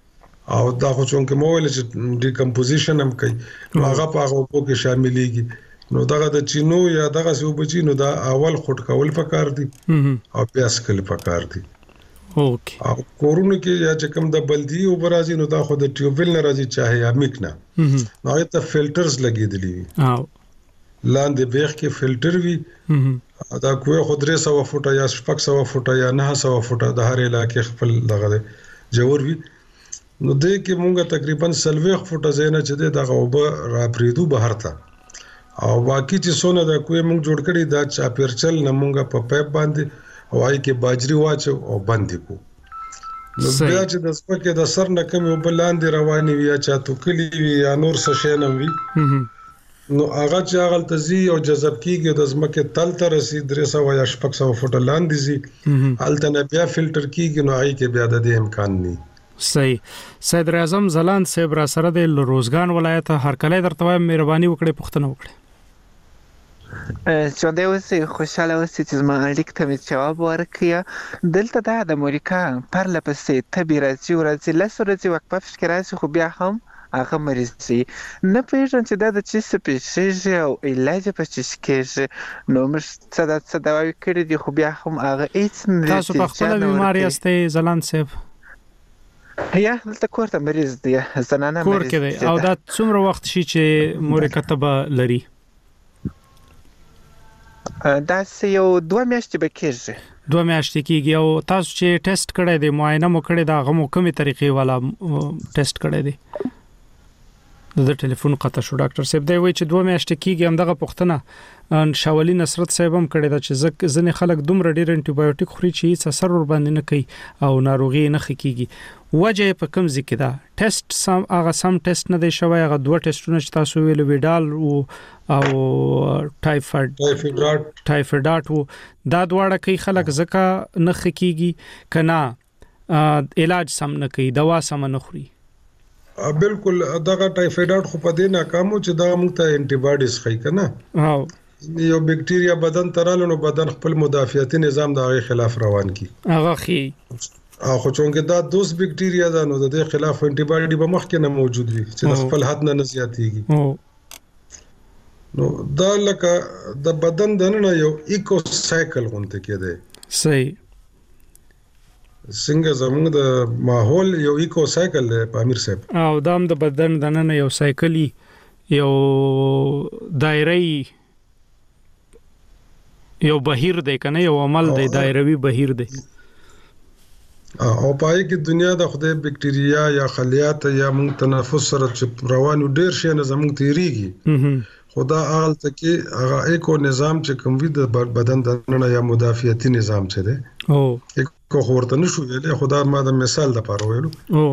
او دا خو څنګه مویل چې ډیکمپوزیشن هم کوي هغه په هغه کې شاملېږي نو دغه د چینو یا دغه سو بچینو دا اول خټ کول پکار دي او بیا سکل پکار دي اوکې او کورونو کې یا چې کوم د بلدی او برازي نو دا خو د ټیوبل نه راځي چاهي یا میکنه نو ته فلټرز لګېدلی وي او لاندې بیخ کې فلټر وي دا کوه خو 300 فوټه یا 600 فوټه یا 900 فوټه د هر علاقې خپل دغه جوړ وي نو دې کې مونږه تقریبا 30 فوټه زینه چې دغه وب را پریدو بهر ته او باقی چې سونه دا کوه مونږ جوړ کړی دا چا پیرچل نه مونږه په پایپ باندې او آی کې باجری واچو او باندې کو نو بیا چې د سپکه د سر نه کم وب لاندې رواني وي یا چا تو کلی وي یا نور څه شي نه وي نو هغه چې هغه تزي او جذب کیږي د زمکه تل تر رسید 300 یا 600 فوټه لاندې زی الته نه بیا فلټر کیږي نو آی کې بیا د امکان نه صحیح صدر اعظم زلاند صاحب را سره د روزګان ولایت هرکله درته مهرباني وکړي پښتنه وکړي چې دا اوسې خوشاله اوسې چې ما اړیک ته جواب ورکړیا دلته دا د امریکا پر لپسې تبي راځي ورځي لسورځي وقفه فکر راځي خو بیا هم هغه مریض سي نه پیژن چې دا د چی سپیشیز او علاج په چی کېږي نو مش څه دواوی کړی دي خو بیا هم هغه هیڅ نه تاسو په خپل بیماری استئ زلاند صاحب یا دلته کورته مریض دی زنانه کور کې دی او دا څومره وخت شي چې مورکه تبه لري دا یو 2 میاشتې به کېږي 2 میاشتې کېږي او تاسو چې ټیسټ کړی دی معاینه مو کړی دا غو کومه طریقې والا ټیسټ کړی دی د ټلیفون قطع شو ډاکټر صاحب دی وی چې 2 میاشتې کېږي هم دغه پښتنه شاولي نصرت صاحب هم کړی دا چې ځنې خلک دومره ډیر انټي بایوټیک خوري چې هیڅ اثر ور باندې نه کوي او ناروغي نه خکېږي وجه په کوم ځکه دا ټیسټ سم ټیسټ نه دی شوی هغه 2 ټیسټونه چې تاسو ویل ویډال او ټایفایډ دا دواړه کوي خلک ځکه نه خکېږي کنا علاج سم نه کوي دوا سم نه خوري بالکل دغه ټایفایډ خو په دې ناکامو چې دا موږ ته انټي باډیز خای کنه او یو بکټیریا بدن ترالو نو بدن خپل مدافعتي نظام دغه خلاف روان کی هغه خي خو څنګه دا دوس بکټیریا دا نو د خلاف انټي باډي به مخکې نه موجود وي چې د خپل حد نه زیاتېږي نو دا لکه د بدن دنه یو ایکو سایکل غونته کېده صحیح څنګه زموږ د ماحول یو ایکو سایکل دی په امیر صاحب او دام د بدن دنه یو سایکلی یو دایره یو بهیر دی کنه یو عمل دی دایروي بهیر دی او پای کې دنیا د خدای بکټیریا یا خلیات یا موږ تنفس سره چې روانو ډیر شي نه زموږ تیریږي خدا اغل تکي هغه ایکو نظام چې کوم وي د بدن دنه یا مدافعتي نظام چې دی او کو خورته نشو ویلې خدا ما د مثال د پاره ویلو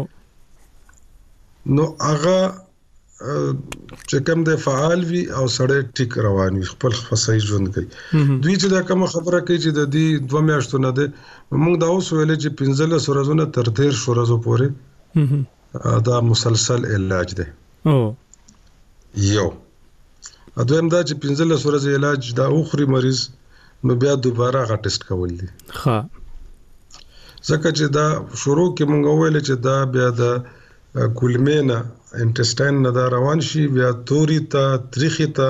نو هغه چې کوم د فعال وي او سړی ټیک روان وي خپل خصای ژوند کوي دوی چې دا کوم خبره کوي چې د دې 2 میاشتو نه ده موږ دا اوس ویلې چې 15 ورځې تر 13 ورځې پورې دا مسلسل علاج ده یو اځم دا چې 15 ورځې علاج دا اوخري مریض نو بیا دوباره غا ټیسټ کول دي ها ځکه چې دا شروع کې مونږ ویل چې دا بیا د کولمینا انټسټاین نه دا روان شي بیا توري ته تریخي ته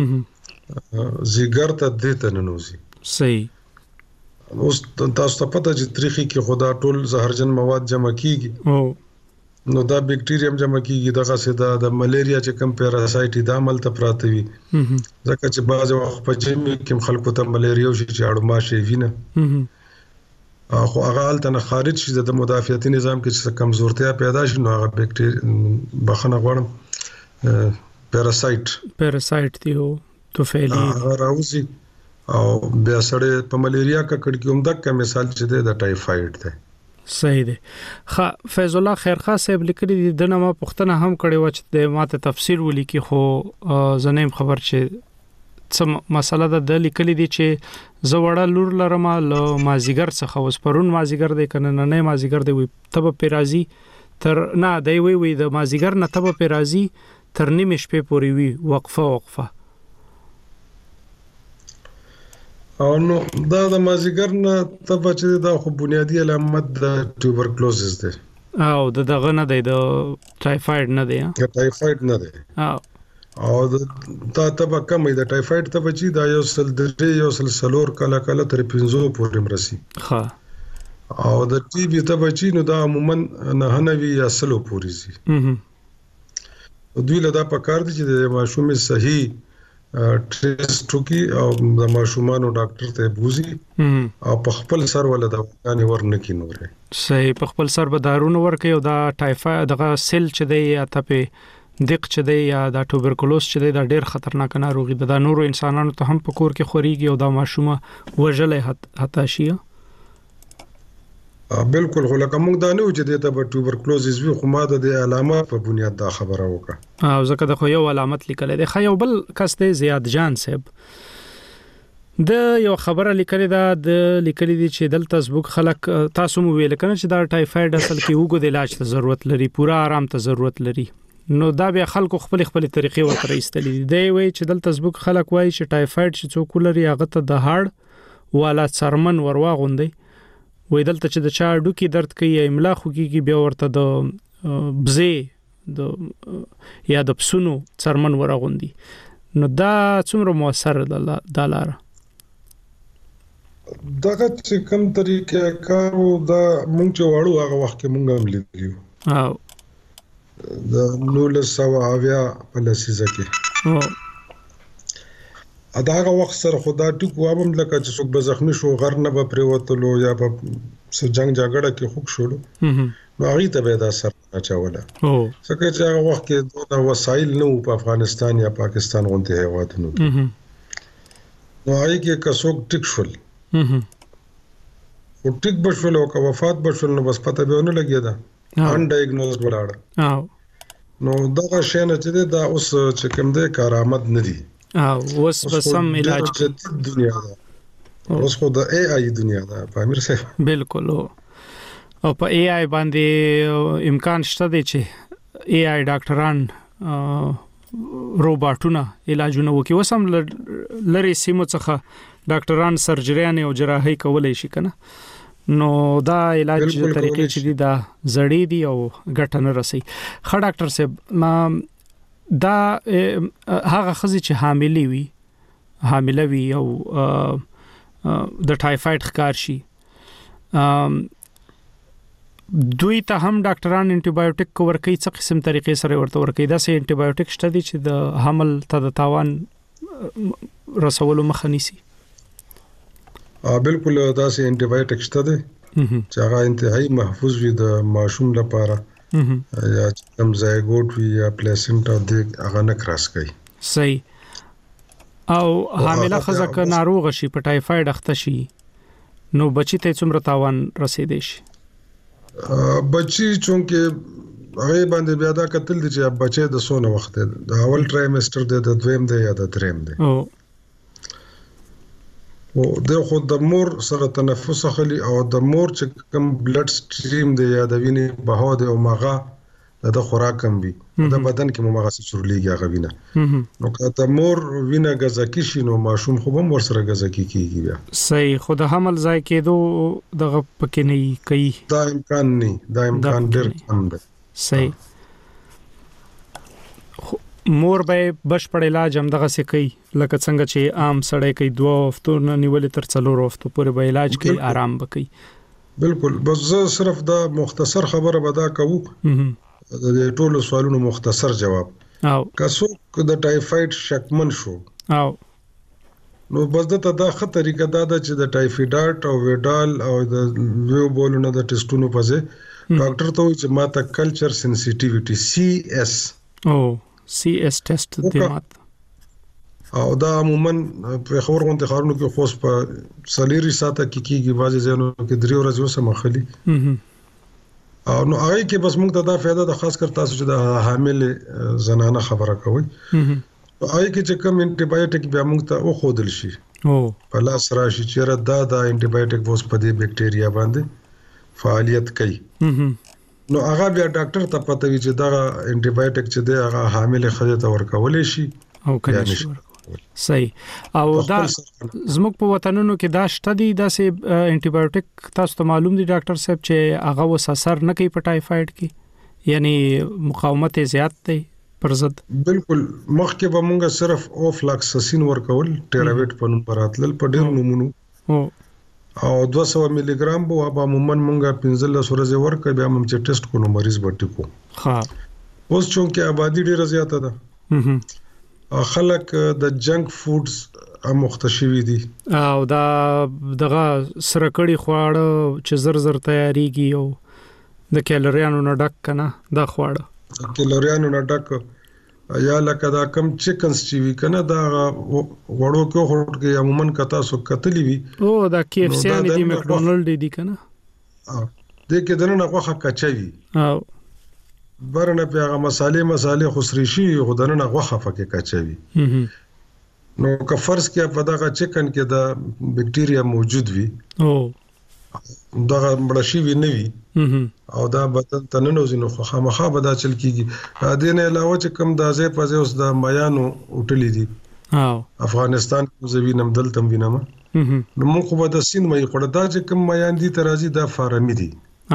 زیګر ته دته ننوزي صحیح اوس تاسو ته پته چې تریخي کې خدا ټول زهرجن مواد جمع کیږي نو دا بکټیریم جمع کیږي دغه سدا د ملیریا چې کم پیراسایټ د عمل ته پراته وي ځکه چې بعض وخت په جمی کې خلکو ته ملیریا شي چې اړو ماشه وینه خو هغه الته خارج شي د مدافعتي نظام کې چې کمزورتیا پیدا شي نو هغه بکټیریا بخنه غوړم پیراسایټ دی او توفیلی راوځي او بیا سره په ملیریا کا کډ کې هم دغه مثال چې د ټایفایډ دی صحیح دی فیض الله خیرخوا صاحب لیکلي دي د نامه پښتنه هم کړي و چې د ماته تفسیر ولیکي خو زنیم خبر چې څه مسله د لیکلي دي چې زوړه لور لرم له مازیګر څخه اوس پرون مازیګر دی کنه نه مازیګر دی تب پیرازي تر نه دی وی د مازیګر نه تب پیرازي تر نیمه شپې پورې وی وقفه او نو دا د مازیګر نه تب چې دا خو بنیادی علامت د ټوبرکلوزس دی او دغه نه دی د ټایفاید نه دی ټایفاید نه دی او دا تبه کم دی ټایفاید تبه چې دا یو سل درې یو سل سلور کله تر 15 پورې مرسي ها او د ټي بي تبه چې نو دا عموما نه نوي یا سلو پورې سي دوی له دا پکار دي چې د ماشوم صحیح ټیسټ وکي او د ماشومانو ډاکټر ته بوزي او په خپل سر ولا دا غانې ورنکې نورې صحیح په خپل سر به دارونه ورکي او دا ټایفاید دغه سیل چې دی یا تپه دق چې دی یا دا توبرکلوز چې دی دا ډیر خطرناک ناروغي ده د نورو انسانانو ته هم په کور کې خوريږي او دا ماشومه وژلې حتی شي بالکل خو لکه موږ دا نه و چې د توبرکلوزز وی خو ما د علامات په بنیاد دا خبره وکړه او ځکه د خو یو علامت لیکل دی خو یو بل کس دی زیاد جان صاحب د یو خبره لیکل دا د لیکل دي چې دلته زبوک خلک تاسو مو ویل کنه چې دا ټایفاید اصل کې وګو د علاج ته ضرورت لري پورا آرام ته ضرورت لري نو دا بیا خلکو خپل طریقې ورته ایستلې دی وی چې دلته زبوک خلک وایي چې ټایفاید چې څوک لري هغه ته د هاړ والا څرمن ورواغوندي وې دلته چې د چا ډوکی درد کوي املا خو کیږي بیا ورته د بزې د یا د پسونو څرمن ورغوندي نو دا څومره موثر ده دا لار دغه چې کوم طریقې کارو دا مونږ چې واړو هغه وخت کې مونږ هم لیدلو او د 1900 په لسیزه کې اداغه وخت سره خدا ټکو وابم لکه چې څوک به زخمی شو غر نه به پریوتلو یا په جنگ جګړه کې خوک شول نو هغه ته به دا سر اچوله څنګه چې هغه وخت کې دا وسایل نو په افغانستان یا پاکستان غونډه هیوادونو نو هغه کې کڅوک ټیک شول او ټیک بشول او که وفات بشول نو بس پته به نه لګیدا ان ډایګنوزډ ولاړ نو دا شی نه چې دا اوس چې کوم ده کارآمد نه دي اوس بسم علاج دنیا دا اوس خو د اي اي دنیا دا په امیر صاحب بالکل او په اي اي باندې امکان شته دی چې اي اي ډاکټران روباټونه علاجونه وکي وسم لری سیمو څخه ډاکټران سرجریان او جراحي کولای شي کنه نو دا علاج طریقې چې دا زړې دي او ګټه نه رسي خا ډاکټر صاحب ما دا هغه خزي چې حامله وي او د ټایفاید ښکار شي دوی ته هم ډاکټران انټي بایوټیک ورکوي څه قسم طریقې سره ورته ورکوي دا سه انټي بایوټیک شته دي چې د حمل ته د تاوان رسولو مخه نیسي بالکل دا سه انټي بایوټیک شته دي چې هغه انتهایی محفوظ وي د ماشوم لپاره یا کوم زایګوټ وی یا پلیسنټا د هغه نه کراس کوي صحیح او حامله خزه ک ناروغ شي په ټایفاید اخته شي نو بچی ته څومره تاوان رسیدي شي بچی چونکه هغه باندې بیا دا قتل دي چې بچي د سونه وخت د اول ټرایمستر د دویم دی یا د دریم دی او د خود د مور سره تنفس خلی او د مور چې کوم بلډ سټریم دی یا د وینې بهاو دی او مغه د خوراک کم وي د بدن کې مغه چورلېږي هغه وینه نو که د مور وینه غذاکی شي نو ماشوم خو هم ور سره غذاکی کیږي بیا صحیح خود حمل ځای کېدو دغه پکې نه کوي دا امکان نه دا امکان ډېر کم دی صحیح مور به بشپړ علاج هم دغه سې کوي لکه څنګه چې عام سړی کوي 2 هفتو نه نیولې تر 4 هفتو پورې به علاج کوي آرام وکړي بالکل بس زه صرف دا مختصر خبره ودا کوم د ټولو سوالونو مختصر جواب او کاسو د ټایفاید شکمن شو او نو بس دا خطر طریقه دا چې د ټایفایډ او ویډال او د ویو بولونه د ټیسټونو پځه ډاکټر ته چې ماته کلچر سنسټیویټي CS او CS ټیسټ دی مات او دا عموما په خبر غونډه خارونو کې خوش په سلیری ساته کیږي بازي ځانو کې 3 ورځې وسه مخلي او نو هغه کې بس موږ ته دا فائدہ د خاص کر تاسو چې د حامل زنانه خبره کوي هغه کې چې کوم انټي بایوټیک بیا موږ ته او خودل شي او په لاس راشي چې را دا انټي بایوټیک ووس په دې بکټیریا باندې فعالیت کوي نو هغه بیا ډاکټر ته پته وی چې دا انټي بایوټیک چې دی هغه حامل خځه ته ورکول شي او کنه ورکول. صحیح. او دا زموږ په وطنونو کې دا شته دي داسې انټي بایوټیک تاسو ته معلوم دي ډاکټر صاحب چې هغه وس اثر نه کوي په ټایفاید کې، یعنی مقاومت زیات دی پر ضد؟ بالکل. مخکې به مونږ صرف اوفلاکساسین ورکول، ټیراویټ په نوم راتلل په ډېر نومونو، او 200 ملي ګرام به عموما مونږه 15 ورځې ورکړ، بیا موږ چې ټیسټ کو نو مریض به ټیکو. ها اوس چونکه آبادی ډیره زیاته ده، خلک د جنک فودز مختشوي دي، او دا دغه سرکړی خواړه چې زر زر تیاریږي او د کیلریانو نه ډک کنه، دا خواړه کیلریانو نه ډک، یا لکه دا کم چیکنز چې وی کنه دا وړو کې هوټ کې عموما کتا سو کتلی وی، او دا KFC ان دي مکډونالډ دي کنه، دې کې دنه غوخه کچوي، او برنه په هغه مسالې خسري شي، خدانه غوخه فکه کچوي. نو که فرض کې په دغه چیکن کې دا بکټیریا موجود وي، او دغه مړشي وی نه وي، او دا بدن ته نه نوځي، نو خامخا به دا چل کیږي. دا نه علاوه چې کوم د ځای په ځای اوس د میانو وټلې دي، او افغانستان کې زوینم دلته وینم، نو موږ خو به د سین مې خړه دا چې کوم میان دي ترازی دا فارمی دي،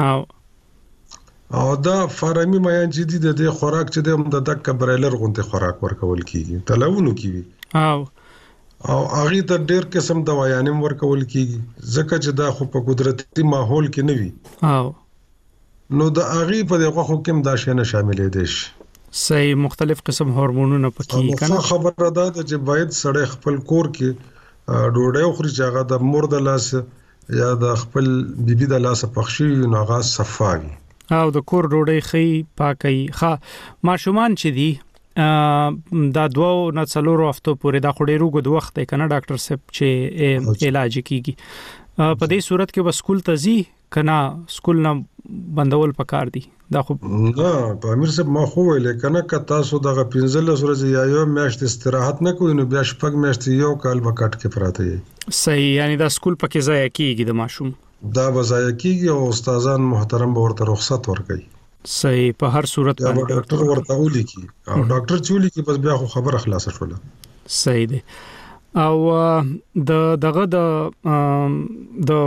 او دا فارمی میان چې دي د خوراک چې د دک برایلر غونډه خوراک ورکول کیږي، تلوونو کیږي، او هغه ته ډېر قسم دوايانم ورکول کیږي، ځکه چې دا خو په قدرتي ماحول کې نه وي، او نو د هغه په دغه خو کوم دا شی نه شاملې دي. صحیح. مختلف قسم هورمونونه پکې کنه. خبره ده چې باید سړی خپل کور کې ډوډۍ خوري چې هغه د مور د لاس یا د خپل بیبي د لاس پخشي، نو هغه صفاوي، او د کور ډوډۍ خې پاکي. ښه ماشومان چې دي دا 2 نه 4 هفتو پورې دا خوري روغ د وخت کنه ډاکټر صاحب چې علاج کیږي، په دې صورت کې به سکول ته ځي کنه سکول نه بندول پکار دي؟ دا خو نه په امیر صاحب ما خو ویل کنه که تاسو دغه 15 ورځې یا یو میاشت استراحت نه کوئ، نو بیا شپږ میاشتې یو کال وکټ کې پراته یي. صحیح. یعنی دا سکول پکې ځای کیږي د ماشوم، دا وځای کیږي، او استادان محترم به ورته رخصت ورکړي. صحیح. په هر صورت باندې ډاکټر ورته ولي کی، او ډاکټر چولي کی، بس بیا خو خبره خلاصه شوله. صحیح دی. او دغه د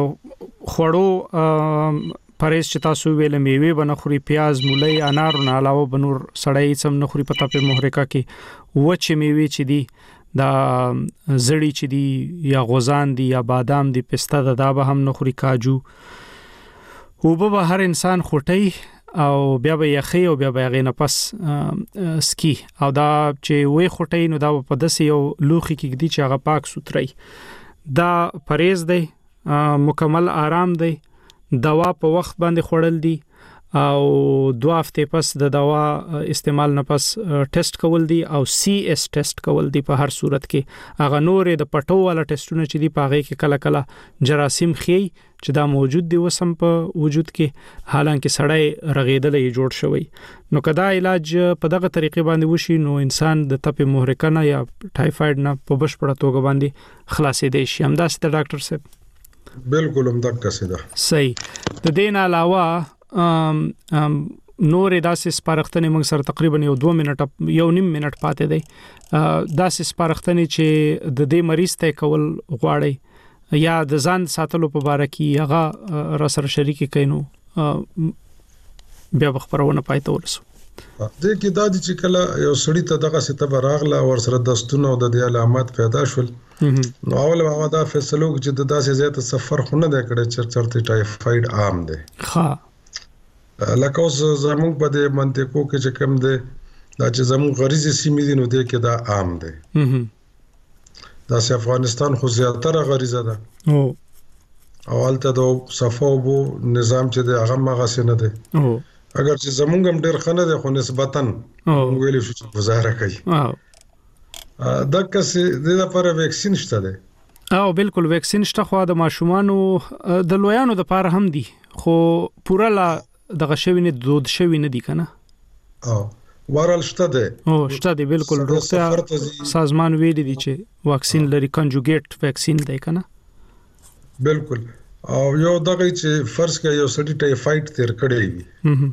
خوړو پرېز چې تاسو ویل میوه بنخوري، پیاز، مولای، انار نه علاوه بنور سړی سم نخوري. پتا په محرکه کې وچه میوه چې دي، دا زړی چې دي یا غوزان دي یا بادام دي، پسته دا به هم نخوري، کاجو، او به هر انسان خوټي، او بیا به یخي، او بیا به غې نه پس سکی، او دا چې وې خوټي نو دا په دسي یو لوخي کې دي چې هغه پاک سوتري. دا پرېز دی، مکمل آرام دی، دوا په وخت باندې خوړل دي، او 2 هفته پس د دوا استعمال نه پس ټیسټ کول دي، او CS ټیسټ کول دي. په هر صورت کې هغه نور د پټو والا ټیسټونه چې دي پاغه کې کله کله جراثیم خي چې دا موجود دي وسم په وجود کې، حالانکه سړی رغیدلې جوړ شوی. نو کدا علاج په دغه طریقې باندې وشي، نو انسان د تپې محرکه نه یا ټایفاید نه په بشپړه توګه باندې خلاصې دی شي. همداسې د ډاکټر صاحب بالکل هم دغه څه ده. صحیح. د دین علاوه نور داسې سپارښتنې موږ سره تقریبا 1.5 منټ پاتې دی. داسې سپارښتنې چې د دې مریض ته کول غواړي یا د ځان ساتلو په اړه کې هغه را سره شریک کینو، بیا خبرونه پاتې ورسو. د کې د چې کله یو سړی ته دغه ستبه راغله او سره دستونه او د علامات پیدا شول، نو اول هغه دا فیصله وکړه چې د داسې زیات سفر خو نه دی کړی چې چرته ټایفاید عام دی. ها لکه اوس زموږ په دې منطقو کې چې کوم دی دا چې زموږ غریزي سیمې دي، نو دې کې دا عام دی. دا سه افغانستان خو زیاتره غریزه ده، او هلته د صفو بو نظام چې دی هغه مغه نه دی. اگر چې زمونږ هم ډېر خنه ده، خو نسبتاً ویلې شو چې گزاره کوي. دا کسي د لپاره ویکسین شته ده، او بالکل ویکسین شته، خو د ماشومانو د لویانو د لپاره هم دي، خو پورا لا دغه شوی نه دود شوی نه دي کنه. وارل شته ده، او شته دي بالکل. روغتیا سازمان ویلي دي چې واکسین لري، کنجوګیټ ویکسین دی کنه. بالکل. او یو دغه چې فرض کړئ یو سړی ټایفاید تیر کړی وي،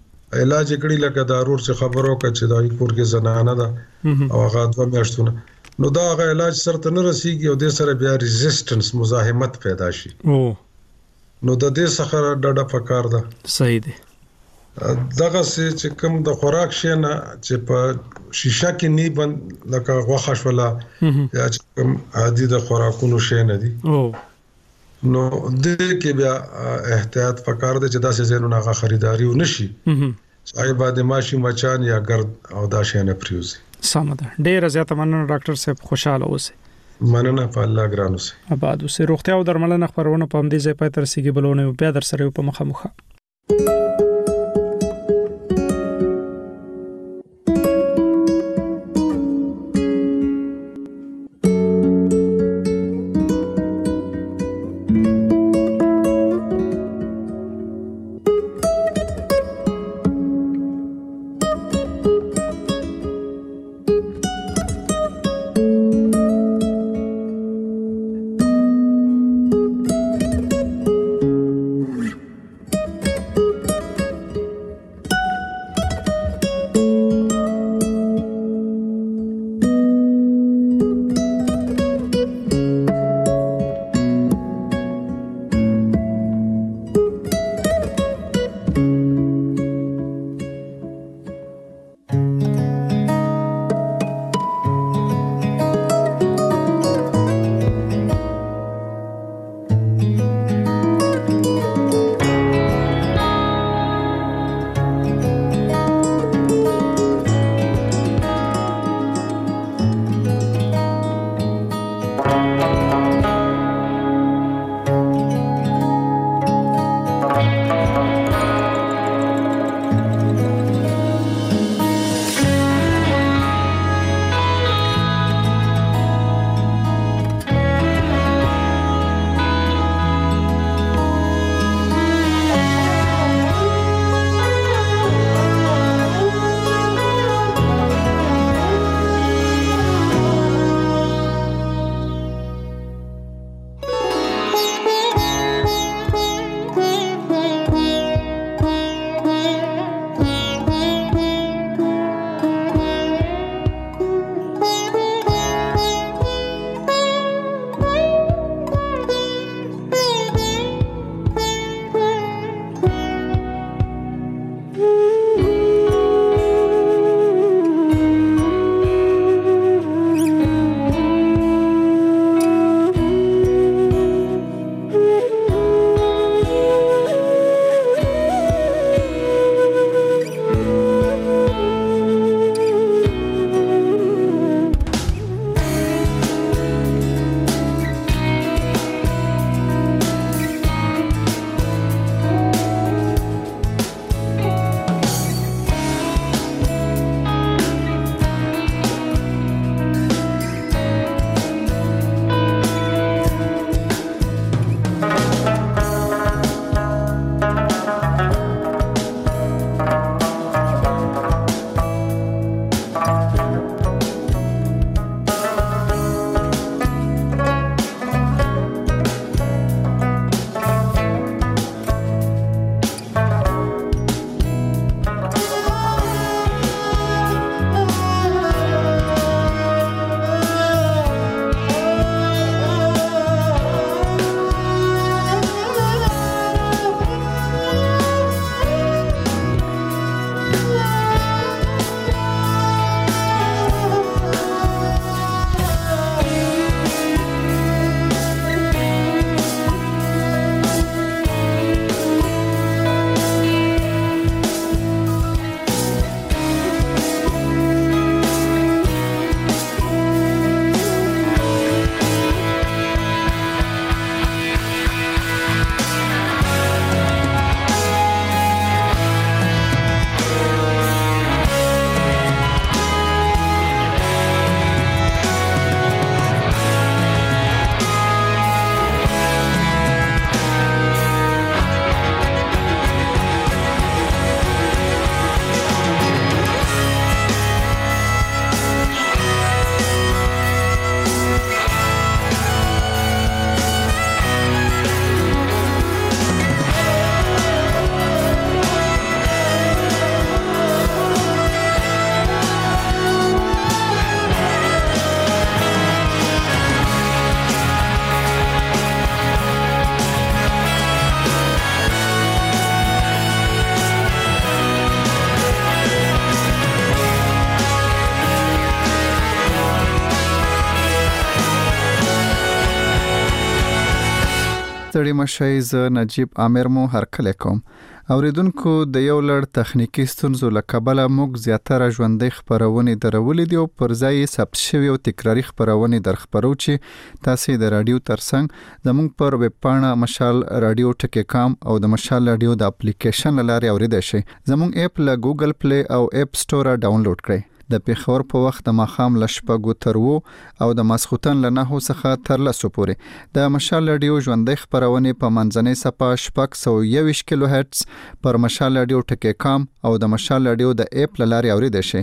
علاج کړی لکه دارور چې خبرو کړ چې دا کور کې زنانه ده او هغه 2 میاشتونه، نو دا غ علاج سره نه رسیږي او د سره بیا ریزिस्टنس مزاحمت پیدا شي او نو د دې څخه ډډه پکار ده صحیح دی دغه چې کوم د خوراک شي نه چې په شیشه کې نه بند لکه غوښه شولا یا چې کوم عادي د خوراکونو شي نه دي او نو د کې بیا احتیاط پکار دی چې دا څه زینو نه خریداري ونشي هغه بعد ماشي مچان یا ګرد او دا شي نه پریوزي سمده ډیر زیاته مننه ډاکټر صاحب خوشاله اوسئ مننه په الله ګران اوسئ آباد اوسئ روغتیا او درملنه خبرونه په همدې ځای پاتې رسیدي بلونه بیا در سره په مخه ستړي مشئ ز نجیب عامر مو هرکله کوم. اوریدونکو د یو لړ تخنیکی ستونزو له کبله موږ زیاتره ژوندۍ خبرونه درولې دي او پر ځای ثبت شوی او تکراری خبرونه درخبرو چې تاسو د رادیو ترڅنګ زموږ پر ویب پاڼه مشال رادیو ټکی.com او د مشال رادیو د اپلیکیشن لارې اوریدئ شئ. زموږ اپ له ګوګل پلی او اپ سٹور ډاونلوډ کړئ. د پیښور په وخت د ماخام ل شپږو تر 2 او د ماسخوتن ل 9 څخه تر 10 پورې د مشال رادیو ژوندۍ خبرونه په منځنۍ صفه 621 کیلو هرتز پر مشال رادیو ټکی.com او د مشال رادیو د اپ لارې اوریدئ شئ.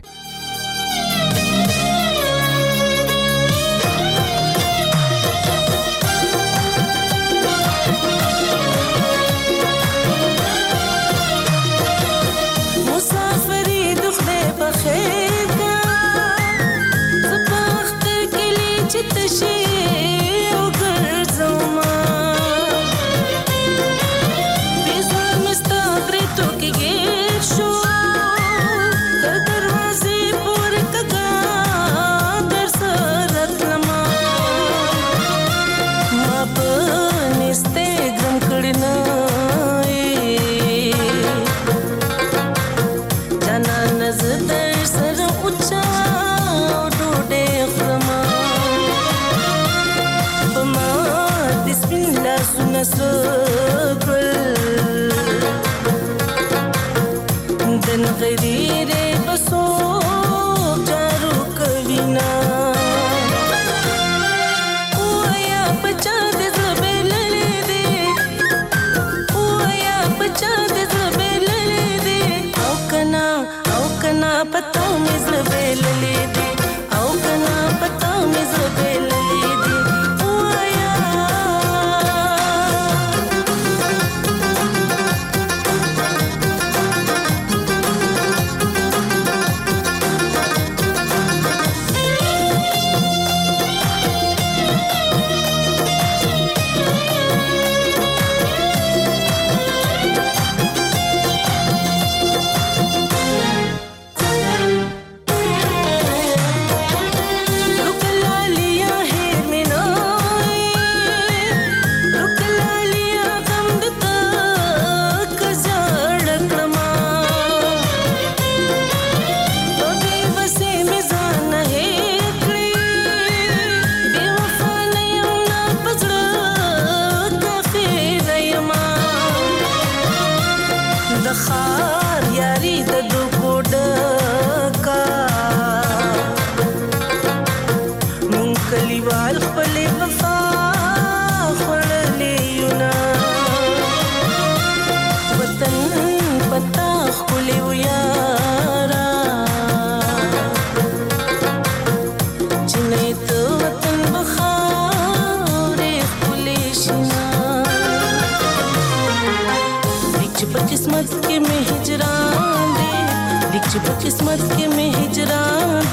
किस्मत के में हिजरान